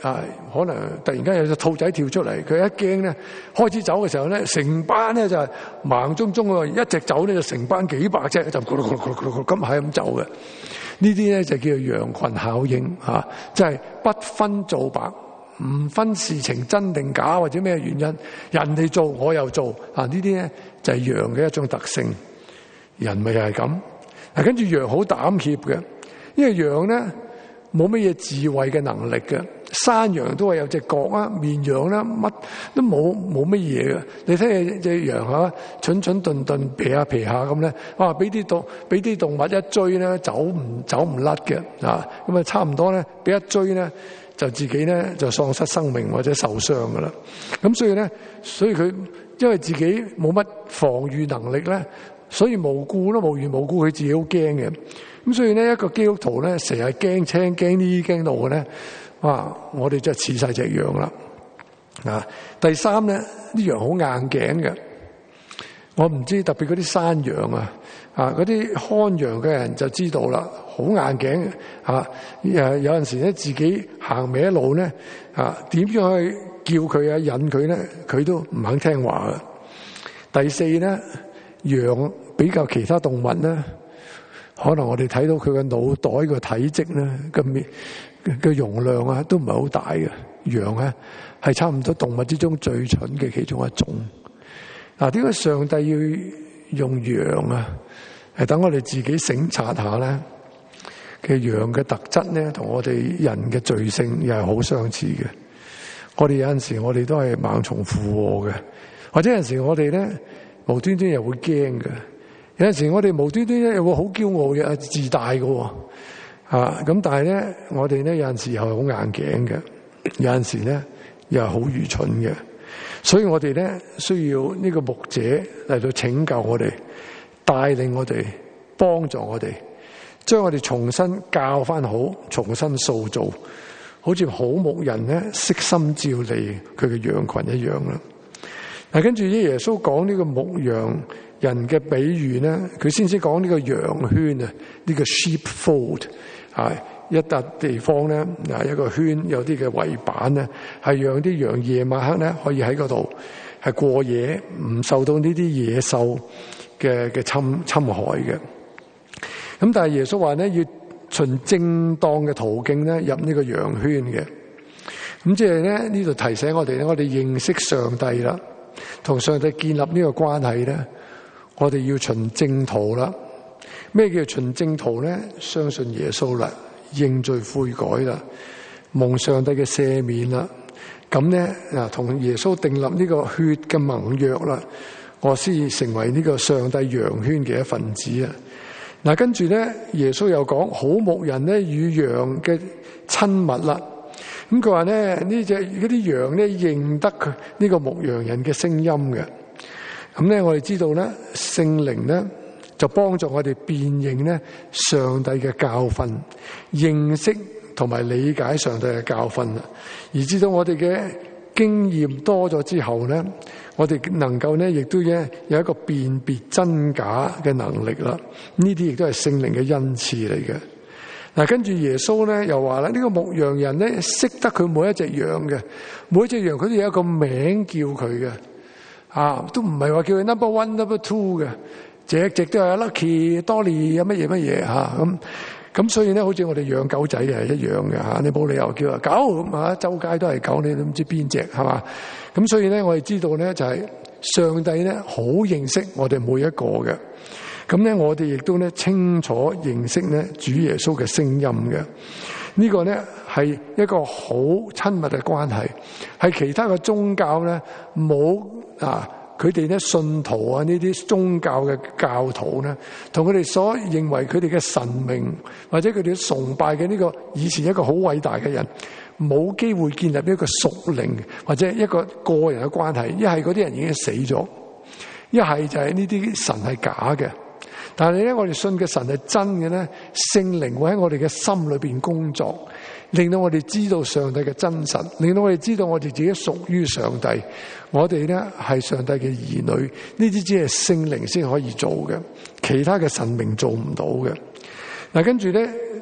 啊，可能突然間有隻兔仔跳出嚟，佢一驚咧，開始走嘅時候咧，成班咧就係盲中中喎，一直走咧就成班幾百隻就咕嚕咕嚕咕嚕咕嚕咁係咁走嘅。呢啲咧就叫做羊群效應嚇，即係不分皂白，唔分事情真定假或者咩原因，人哋做我又做啊！呢啲咧就係羊嘅一種特性，人咪又係咁。嗱，跟住羊好膽怯嘅，因為羊咧冇乜嘢智慧嘅能力嘅，山羊都係有隻角啊，綿羊啦乜都冇冇乜嘢嘅。你睇下隻羊嚇，蠢蠢頓頓皮下皮下咁咧，哇！俾啲動俾啲動物一追咧，走唔走唔甩嘅啊！咁啊差唔多咧，俾一追咧就自己咧就喪失生命或者受傷噶啦。咁所以咧，所以佢因為自己冇乜防禦能力咧，所以無故都無緣無故佢自己好驚嘅。咁所以咧，一個基督徒咧，成日驚青驚呢驚到嘅咧，哇！我哋真係似晒隻羊啦。啊，第三咧，啲羊好硬頸嘅。我唔知特別嗰啲山羊啊，啊嗰啲看羊嘅人就知道啦，好硬頸啊！誒有陣時咧，自己行歪路咧，啊點樣去叫佢啊引佢咧，佢都唔肯聽話嘅。第四咧，羊比較其他動物咧。可能我哋睇到佢嘅腦袋個體積咧，個面嘅容量啊，都唔係好大嘅。羊咧係差唔多動物之中最蠢嘅其中一種。嗱，點解上帝要用羊啊？係等我哋自己省察下咧，嘅羊嘅特質咧，同我哋人嘅罪性又係好相似嘅。我哋有陣時我哋都係盲從附和嘅，或者有陣時我哋咧無端端又會驚嘅。有陣時我哋無端端咧又會好驕傲嘅、自大嘅，啊咁但係咧我哋咧有陣時又係好硬頸嘅，有陣時咧又係好愚蠢嘅，所以我哋咧需要呢個牧者嚟到拯救我哋，帶領我哋，幫助我哋，將我哋重新教翻好，重新塑造，好似好牧人咧悉心照理佢嘅羊群一樣啦。嗱，跟住耶穌講呢個牧羊人嘅比喻咧，佢先先講呢個羊圈啊，呢個 sheepfold 啊，一笪地方咧，啊一個圈有啲嘅圍板咧，係讓啲羊夜晚黑咧可以喺嗰度係過夜，唔受到呢啲野獸嘅嘅侵侵害嘅。咁但係耶穌話咧，要循正當嘅途徑咧入呢個羊圈嘅。咁即係咧呢度提醒我哋咧，我哋認識上帝啦，同上帝建立呢個關係咧。我哋要循正途啦。咩叫循正途咧？相信耶穌啦，認罪悔改啦，蒙上帝嘅赦免啦。咁咧嗱，同耶穌訂立呢個血嘅盟約啦，我先成為呢個上帝羊圈嘅一份子啊。嗱，跟住咧，耶穌又講好牧人咧與羊嘅親密啦。咁佢話咧，呢隻嗰啲羊咧認得佢呢個牧羊人嘅聲音嘅。咁咧，我哋知道咧，聖靈咧就幫助我哋辨認咧上帝嘅教訓，認識同埋理解上帝嘅教訓啦。而知道我哋嘅經驗多咗之後咧，我哋能夠咧亦都咧有一個辨別真假嘅能力啦。呢啲亦都係聖靈嘅恩賜嚟嘅。嗱，跟住耶穌咧又話啦，呢個牧羊人咧識得佢每一隻羊嘅，每一隻羊佢都有一個名叫佢嘅。啊，都唔係話叫佢 number one number two 嘅，隻隻都係 lucky dolly 有乜嘢乜嘢吓咁咁，所以咧好似我哋養狗仔係一樣嘅吓，你冇理由叫啊狗咁啊，周街都係狗，你都唔知邊隻係嘛？咁所以咧我哋知道咧就係上帝咧好認識我哋每一個嘅，咁咧我哋亦都咧清楚認識咧主耶穌嘅聲音嘅。呢個咧係一個好親密嘅關係，係其他嘅宗教咧冇啊，佢哋咧信徒啊呢啲宗教嘅教徒咧，同佢哋所認為佢哋嘅神明或者佢哋崇拜嘅呢個以前一個好偉大嘅人，冇機會建立一個屬靈或者一個個人嘅關係。一係嗰啲人已經死咗，一係就係呢啲神係假嘅。但係咧，我哋信嘅神係真嘅咧，聖靈會喺我哋嘅心裏邊工作，令到我哋知道上帝嘅真實，令到我哋知道我哋自己屬於上帝，我哋咧係上帝嘅兒女。呢啲只係聖靈先可以做嘅，其他嘅神明做唔到嘅。嗱，跟住咧，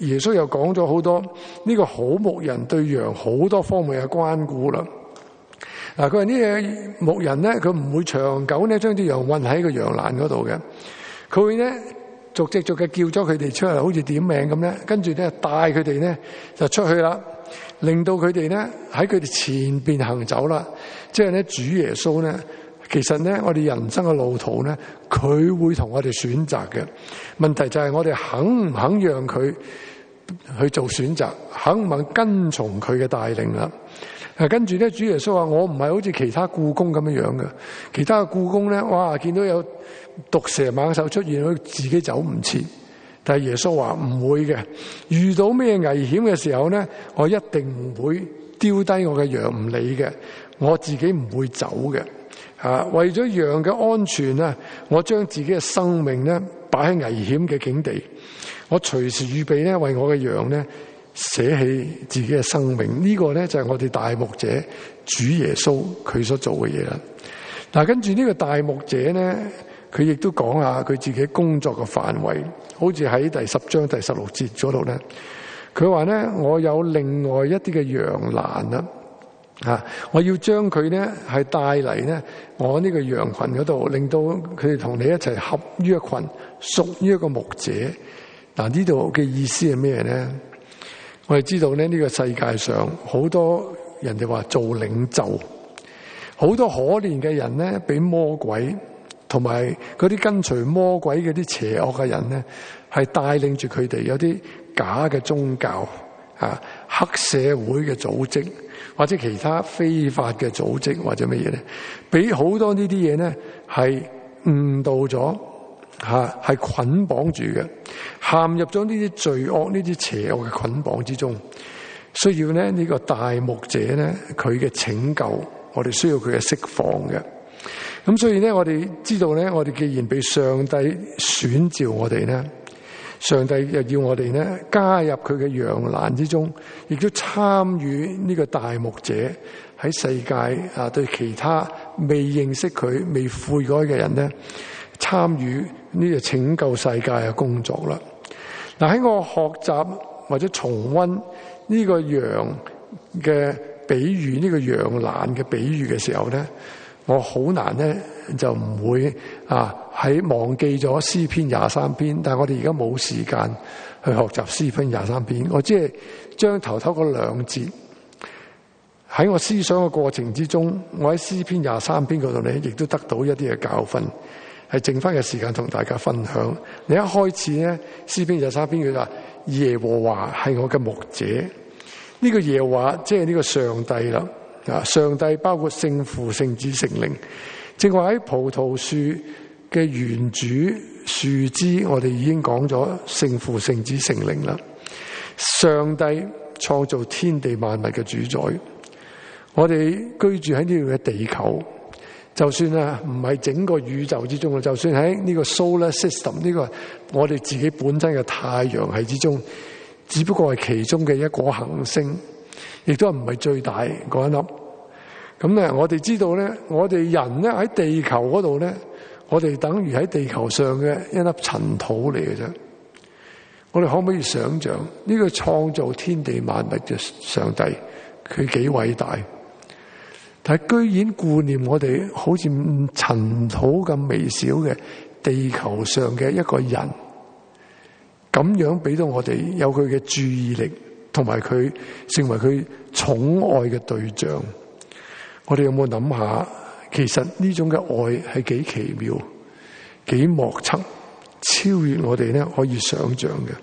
耶穌又講咗好多呢個好牧人對羊好多方面嘅關顧啦。嗱，佢話呢個牧人咧，佢唔會長久咧將啲羊韞喺個羊欄嗰度嘅，佢會咧逐隻逐隻叫咗佢哋出嚟，好似點名咁咧，跟住咧帶佢哋咧就出去啦，令到佢哋咧喺佢哋前邊行走啦。即係咧主耶穌咧，其實咧我哋人生嘅路途咧，佢會同我哋選擇嘅。問題就係我哋肯唔肯讓佢去做選擇，肯唔肯跟從佢嘅帶領啦。啊，跟住咧，主耶穌話：我唔係好似其他僱工咁樣樣嘅，其他嘅僱工咧，哇，見到有毒蛇猛獸出現，佢自己走唔切。但係耶穌話唔會嘅，遇到咩危險嘅時候咧，我一定唔會丟低我嘅羊唔理嘅，我自己唔會走嘅。啊，為咗羊嘅安全啊，我將自己嘅生命咧擺喺危險嘅境地，我隨時預備咧為我嘅羊咧捨棄自己嘅生命。呢個咧就係我哋大牧者主耶穌佢所做嘅嘢啦。嗱，跟住呢個大牧者咧，佢亦都講下佢自己工作嘅範圍，好似喺第十章第十六節嗰度咧，佢話咧，我有另外一啲嘅羊欄啦，啊，我要將佢咧係帶嚟咧我呢個羊群嗰度，令到佢哋同你一齊合於一群，屬於一個牧者。嗱，呢度嘅意思係咩咧？我哋知道咧，呢個世界上好多人哋話做領袖，好多可憐嘅人咧，俾魔鬼同埋嗰啲跟隨魔鬼嘅啲邪惡嘅人咧，係帶領住佢哋有啲假嘅宗教啊、黑社會嘅組織或者其他非法嘅組織或者乜嘢咧，俾好多呢啲嘢咧係誤導咗。吓，係捆綁住嘅，陷入咗呢啲罪惡、呢啲邪惡嘅捆綁之中，需要咧呢個大牧者咧佢嘅拯救，我哋需要佢嘅釋放嘅。咁所以咧，我哋知道咧，我哋既然被上帝選召我哋咧，上帝又要我哋咧加入佢嘅羊欄之中，亦都參與呢個大牧者喺世界啊對其他未認識佢、未悔改嘅人咧，參與呢個拯救世界嘅工作啦。嗱，喺我學習或者重溫呢個羊嘅比喻，呢個羊欄嘅比喻嘅時候咧，我好難咧就唔會啊喺忘記咗詩篇廿三篇。但係我哋而家冇時間去學習詩篇廿三篇，我只係將頭頭嗰兩節喺我思想嘅過程之中，我喺詩篇廿三篇嗰度咧，亦都得到一啲嘅教訓。係剩翻嘅時間同大家分享。你一開始咧，詩篇廿三篇佢話耶和華係我嘅牧者，呢、這個耶和華即係呢個上帝啦。啊，上帝包括聖父、聖子、聖靈。正話喺葡萄樹嘅原主樹枝，我哋已經講咗聖父、聖子、聖靈啦。上帝創造天地萬物嘅主宰，我哋居住喺呢度嘅地球。就算啊，唔係整個宇宙之中啊，就算喺呢個 solar system 呢個我哋自己本身嘅太陽系之中，只不過係其中嘅一顆行星，亦都唔係最大嗰一粒。咁咧，我哋知道咧，我哋人咧喺地球嗰度咧，我哋等於喺地球上嘅一粒塵土嚟嘅啫。我哋可唔可以想象呢個創造天地萬物嘅上帝，佢幾偉大？但係居然顧念我哋好似塵土咁微小嘅地球上嘅一個人，咁樣俾到我哋有佢嘅注意力，同埋佢成為佢寵愛嘅對象。我哋有冇諗下，其實呢種嘅愛係幾奇妙、幾莫測、超越我哋咧可以想象嘅。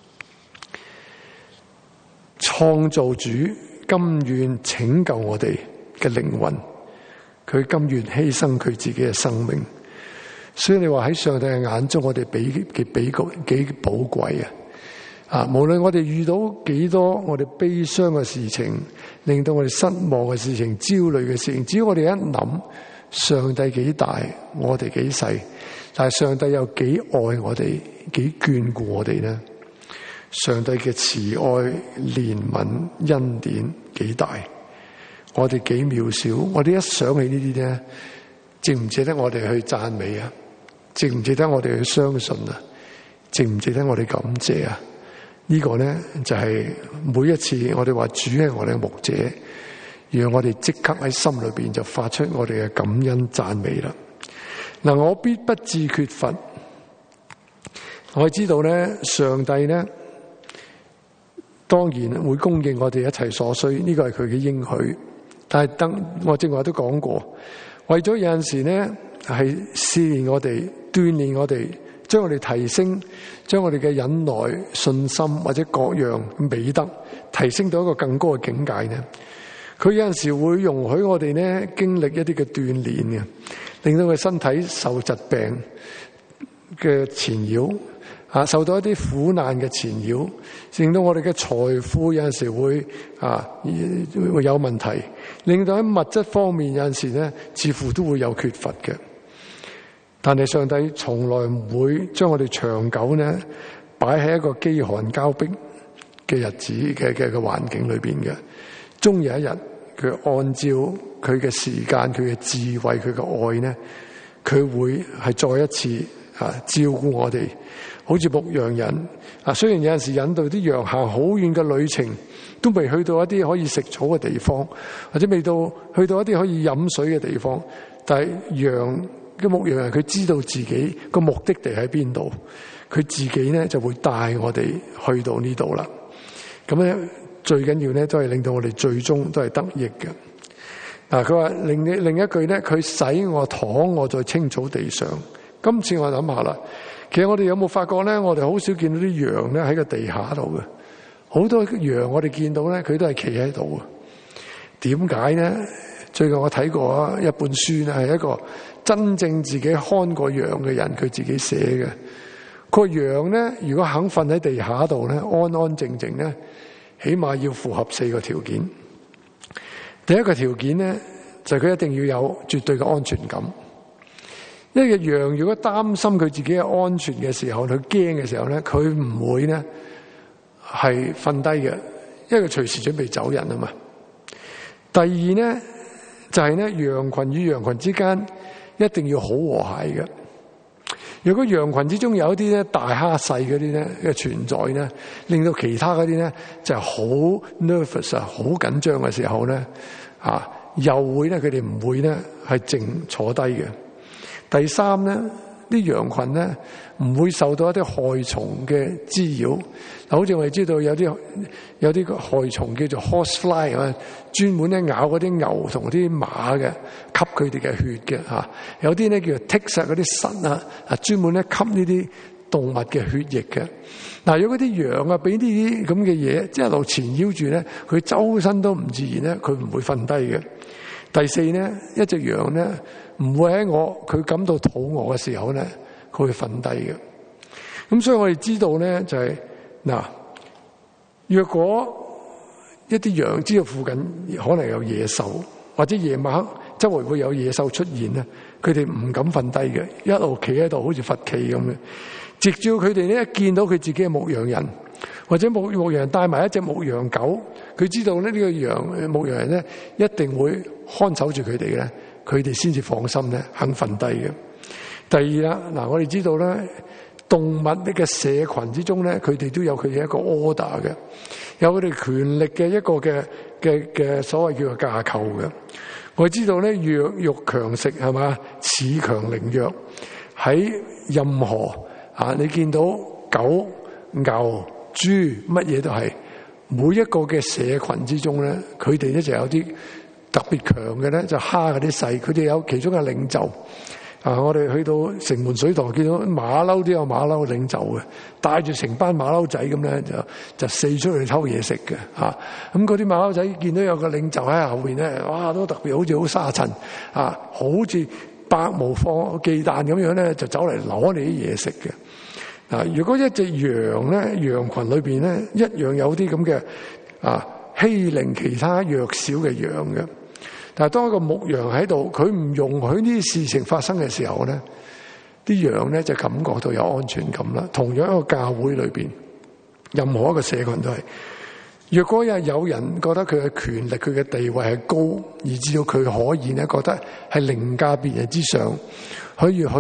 創造主甘願拯救我哋嘅靈魂，佢甘願犧牲佢自己嘅生命，所以你話喺上帝嘅眼中，我哋比幾比幾寶貴啊！啊，無論我哋遇到幾多我哋悲傷嘅事情，令到我哋失望嘅事情、焦慮嘅事情，只要我哋一諗上帝幾大，我哋幾細，但係上帝有幾愛我哋，幾眷顧我哋呢？上帝嘅慈愛、憐憫、恩典幾大？我哋幾渺小，我哋一想起呢啲咧，值唔值得我哋去讚美啊？值唔值得我哋去相信啊？值唔值得我哋感謝啊？ 呢個咧就係每一次我哋話主係我哋嘅牧者，讓我哋即刻喺心裏邊就發出我哋嘅感恩讚美啦。嗱，我必不致缺乏。我知道咧，上帝咧當然會供應我哋一切所需，呢個係佢嘅應許。但係等我正話都講過，為咗有陣時咧係試驗我哋、鍛煉我哋，將我哋提升，將我哋嘅忍耐、信心或者各樣美德提升到一個更高嘅境界咧。佢有陣時會容許我哋咧經歷一啲嘅鍛煉嘅，令到佢身體受疾病嘅纏繞。啊，受到一啲苦難嘅纏繞，令到我哋嘅財富有陣時會啊會有問題，令到喺物質方面有陣時咧，似乎都會有缺乏嘅。但係上帝從來唔會將我哋長久咧擺喺一個飢寒交迫嘅日子嘅嘅嘅環境裏邊嘅。終有一日，佢按照佢嘅時間、佢嘅智慧、佢嘅愛咧，佢會係再一次啊照顧我哋。好似牧羊人啊，雖然有陣時引導啲羊行好遠嘅旅程，都未去到一啲可以食草嘅地方，或者未到去到一啲可以飲水嘅地方，但係羊嘅牧羊人佢知道自己個目的地喺邊度，佢自己咧就會帶我哋去到呢度啦。咁咧最緊要咧都係令到我哋最終都係得益嘅。嗱，佢話另另一句咧，佢使我躺臥在青草地上。今次我諗下啦。其實我哋有冇發覺咧？我哋好少見到啲羊咧喺個地下度嘅，好多羊我哋見到咧，佢都係企喺度嘅。點解咧？最近我睇過一本書咧，係一個真正自己看過羊嘅人，佢自己寫嘅。個羊咧，如果肯瞓喺地下度咧，安安靜靜咧，起碼要符合四個條件。第一個條件咧，就係佢一定要有絕對嘅安全感。一隻羊如果擔心佢自己嘅安全嘅時候，佢驚嘅時候咧，佢唔會咧係瞓低嘅，因為佢隨時準備走人啊嘛。第二咧就係咧，羊群與羊群之間一定要好和諧嘅。如果羊群之中有一啲咧大蝦細嗰啲咧嘅存在咧，令到其他嗰啲咧就係好 nervous 啊，好緊張嘅時候咧，啊又會咧佢哋唔會咧係靜坐低嘅。第三咧，啲羊群咧唔會受到一啲害蟲嘅滋擾。嗱，好似我哋知道有啲有啲害蟲叫做 horsefly 啊，專門咧咬嗰啲牛同啲馬嘅，吸佢哋嘅血嘅嚇。有啲咧叫做 ticks 嗰啲虱啊，啊專門咧吸呢啲動物嘅血液嘅。嗱，如果啲羊啊俾啲咁嘅嘢即係一路纏繞住咧，佢周身都唔自然咧，佢唔會瞓低嘅。第四咧，一隻羊咧唔會喺我佢感到肚餓嘅時候咧，佢會瞓低嘅。咁所以我哋知道咧就係、是、嗱，若果一啲羊知道附近可能有野獸，或者夜晚黑周圍會有野獸出現咧，佢哋唔敢瞓低嘅，一路企喺度好似佛企咁嘅。直至佢哋咧一見到佢自己嘅牧羊人，或者牧牧羊人帶埋一隻牧羊狗，佢知道咧呢個羊牧羊人咧一定會看守住佢哋嘅，佢哋先至放心咧肯瞓低嘅。第二啦，嗱我哋知道咧動物呢個社群之中咧，佢哋都有佢嘅一個 order 嘅，有佢哋權力嘅一個嘅嘅嘅所謂叫做架構嘅。我哋知道咧弱肉強食係嘛，恃強凌弱，喺任何啊你見到狗、牛、豬乜嘢都係，每一個嘅社群之中咧，佢哋咧就有啲特別強嘅咧，就蝦嗰啲細，佢哋有其中嘅領袖。啊，我哋去到城門水塘見到馬騮都有馬騮領袖嘅，帶住成班馬騮仔咁咧，就就四出去偷嘢食嘅。啊，咁嗰啲馬騮仔見到有個領袖喺後邊咧，哇，都特別好似好沙塵啊，好似百無放忌憚咁樣咧，就走嚟攞你啲嘢食嘅。嗱，如果一隻羊咧，羊群裏邊咧，一樣有啲咁嘅啊欺凌其他弱小嘅羊嘅。但係當一個牧羊喺度，佢唔容許呢啲事情發生嘅時候咧，啲羊咧就感覺到有安全感啦。同樣一個教會裏邊，任何一個社群都係，若果有有人覺得佢嘅權力、佢嘅地位係高，而至到佢可以咧覺得係凌駕別人之上，可以去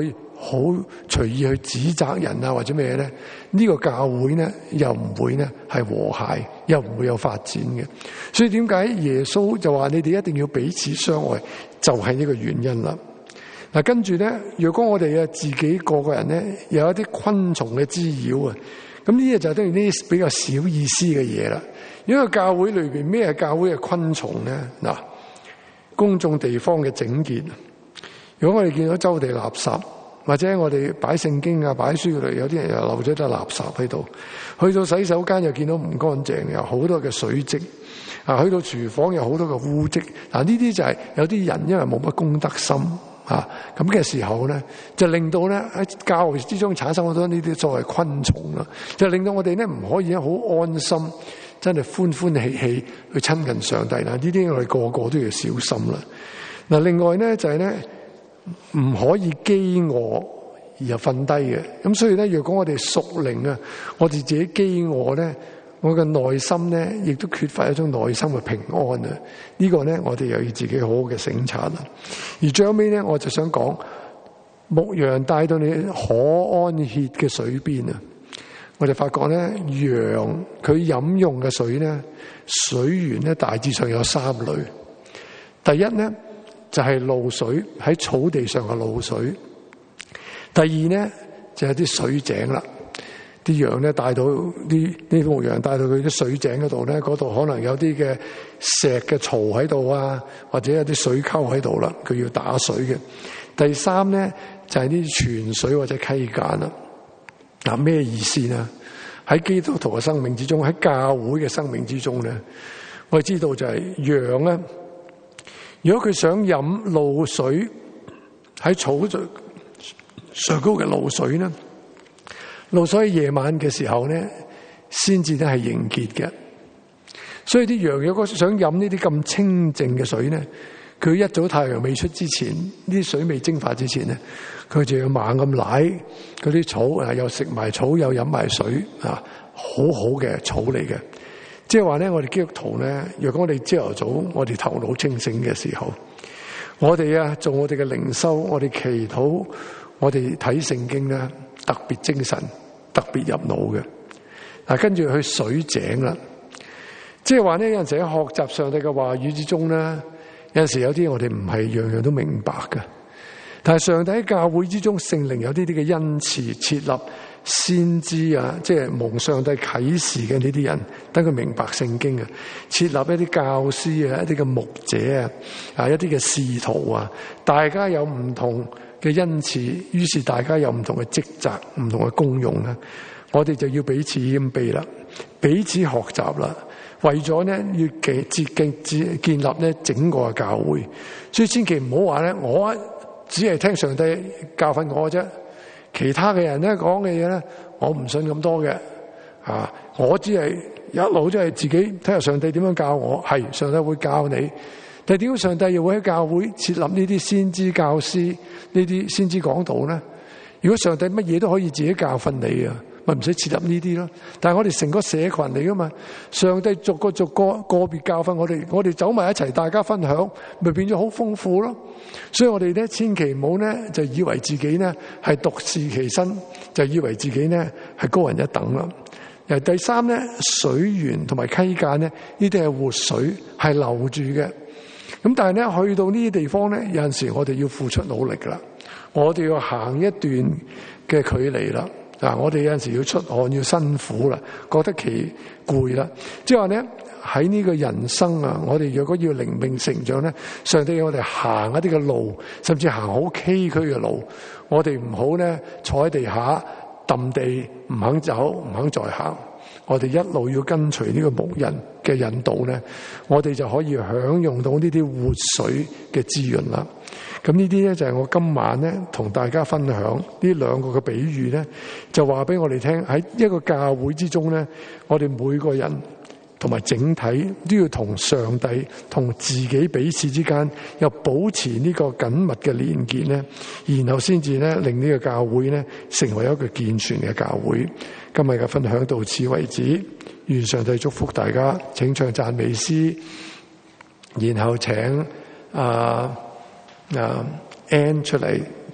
好隨意去指責人啊或者咩咧，呢個教會咧又唔會咧係和諧，又唔會有發展嘅。所以點解耶穌就話你哋一定要彼此相愛，就係呢個原因啦。嗱，跟住咧，若果我哋啊自己個個人咧有一啲昆蟲嘅滋擾啊，咁呢嘢就等於啲比較小意思嘅嘢啦。因為教會裏邊咩係教會嘅昆蟲咧？嗱，公眾地方嘅整潔。如果我哋見到周地垃圾，或者我哋擺聖經啊、擺書嚟，有啲人又漏咗啲垃圾喺度；去到洗手間又見到唔乾淨，有好多嘅水漬啊；去到廚房有好多嘅污漬。嗱，呢啲就係有啲人因為冇乜公德心啊，咁嘅時候咧，就令到咧喺教會之中產生好多呢啲所謂昆蟲啦，就令到我哋咧唔可以好安心。真係歡歡喜喜去親近上帝啦！呢啲我哋個個都要小心啦。嗱，另外咧就係咧唔可以飢餓而又瞓低嘅。咁所以咧，若果我哋屬靈啊，我哋自己飢餓咧，我嘅內心咧亦都缺乏一種內心嘅平安啊！呢個咧我哋又要自己好好嘅省察啦。而最後尾咧，我就想講牧羊帶到你可安歇嘅水邊啊！我哋發覺咧，羊佢飲用嘅水咧，水源咧大致上有三類。第一咧就係露水，喺草地上嘅露水。第二咧就係啲水井啦，啲羊咧帶到啲啲牧羊帶到佢啲水井嗰度咧，嗰度可能有啲嘅石嘅槽喺度啊，或者有啲水溝喺度啦，佢要打水嘅。第三咧就係啲泉水或者溪澗啦。嗱，咩意思呢？喺基督徒嘅生命之中，喺教會嘅生命之中咧，我哋知道就係羊咧，如果佢想飲露水，喺草上高嘅露水咧，露水喺夜晚嘅時候咧，先至咧係凝結嘅。所以啲羊如果想飲呢啲咁清淨嘅水咧，佢一早太陽未出之前，呢啲水未蒸發之前咧，佢就要猛咁舐嗰啲草啊，又食埋草又飲埋水啊，好好嘅草嚟嘅。即係話咧，我哋基督徒咧，若果我哋朝頭早我哋頭腦清醒嘅時候，我哋啊做我哋嘅靈修，我哋祈禱，我哋睇聖經咧，特別精神，特別入腦嘅。嗱，跟住去水井啦，即係話呢，有陣時喺學習上帝嘅話語之中咧。有陣時有啲我哋唔係樣樣都明白嘅，但係上帝喺教會之中，聖靈有啲啲嘅恩賜，設立先知啊，即係蒙上帝啟示嘅呢啲人，等佢明白聖經啊，設立一啲教師啊，一啲嘅牧者啊，啊一啲嘅使徒啊，大家有唔同嘅恩賜，於是大家有唔同嘅職責、唔同嘅功用咧，我哋就要彼此謙卑啦，彼此學習啦。為咗咧要建建建建立咧整個嘅教會，所以千祈唔好話咧，我只係聽上帝教訓我啫，其他嘅人咧講嘅嘢咧，我唔信咁多嘅，啊，我只係一路都係自己睇下上帝點樣教我，係上帝會教你，但係點解上帝又會喺教會設立呢啲先知教師、呢啲先知講道咧？如果上帝乜嘢都可以自己教訓你啊？咪唔使設立呢啲咯，但係我哋成個社群嚟噶嘛，上帝逐個逐個個別教訓我哋，我哋走埋一齊，大家分享，咪變咗好豐富咯。所以我哋咧千祈唔好咧就以為自己咧係獨善其身，就以為自己咧係高人一等啦。誒，第三咧，水源同埋溪澗咧，呢啲係活水，係留住嘅。咁但係咧去到呢啲地方咧，有陣時我哋要付出努力噶啦，我哋要行一段嘅距離啦。嗱，我哋有陣時要出汗，要辛苦啦，覺得其攰啦。即係話咧，喺呢個人生啊，我哋如果要靈命成長咧，上帝要我哋行一啲嘅路，甚至行好崎嶇嘅路，我哋唔好咧坐喺地下揼地，唔肯走，唔肯再行。我哋一路要跟隨呢個牧人嘅引導咧，我哋就可以享用到呢啲活水嘅滋潤啦。咁呢啲咧就係我今晚咧同大家分享呢兩個嘅比喻咧，就話俾我哋聽，喺一個教會之中咧，我哋每個人同埋整體都要同上帝同自己彼此之間又保持呢個緊密嘅連結咧，然後先至咧令呢個教會咧成為一個健全嘅教會。今日嘅分享到此為止，願上帝祝福大家。請唱讚美詩，然後請啊啊 Ann 出嚟。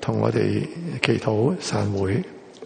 同我哋祈禱散會。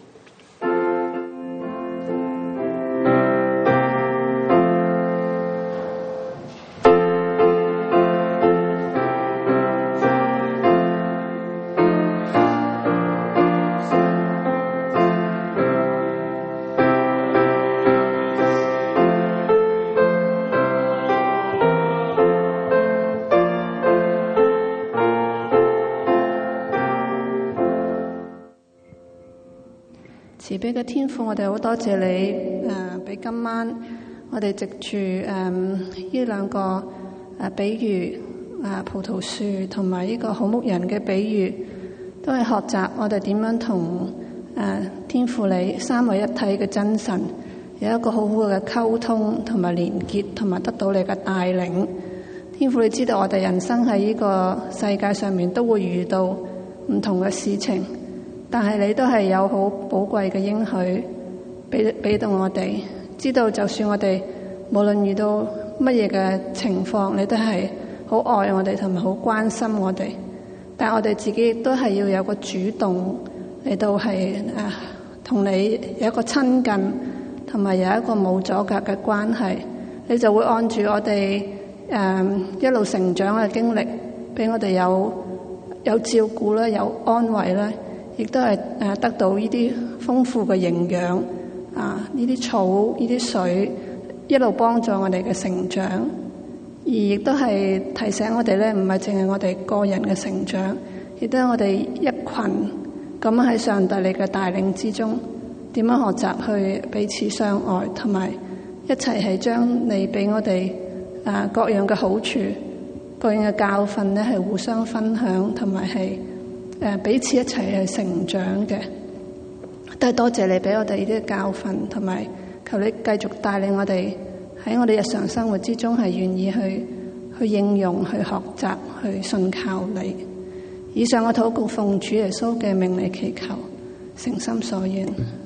慈悲嘅天父，我哋好多謝你誒，俾、呃、今晚我哋藉住誒呢兩個誒、呃、比喻啊、呃、葡萄樹同埋呢個好牧人嘅比喻，都係學習我哋點樣同誒天父你三位一體嘅真神有一個好好嘅溝通同埋連結，同埋得到你嘅帶領。天父，你知道我哋人生喺呢個世界上面都會遇到唔同嘅事情。但係你都係有好寶貴嘅應許俾俾到我哋，知道就算我哋無論遇到乜嘢嘅情況，你都係好愛我哋同埋好關心我哋。但係我哋自己都係要有個主動嚟到係誒同你有一個親近，同埋有一個冇阻隔嘅關係，你就會按住我哋誒、呃、一路成長嘅經歷，俾我哋有有照顧啦，有安慰啦。亦都係誒得到呢啲豐富嘅營養啊！呢啲草、呢啲水一路幫助我哋嘅成長，而亦都係提醒我哋咧，唔係淨係我哋個人嘅成長，亦都係我哋一群咁喺上帝你嘅帶領之中，點樣學習去彼此相愛，同埋一齊係將你俾我哋啊各樣嘅好處、各樣嘅教訓咧，係互相分享，同埋係。誒彼此一齊去成長嘅，都係多謝你俾我哋呢啲教訓，同埋求你繼續帶領我哋喺我哋日常生活之中係願意去去應用、去學習、去信靠你。以上我禱告奉主耶穌嘅名嚟祈求，誠心所願。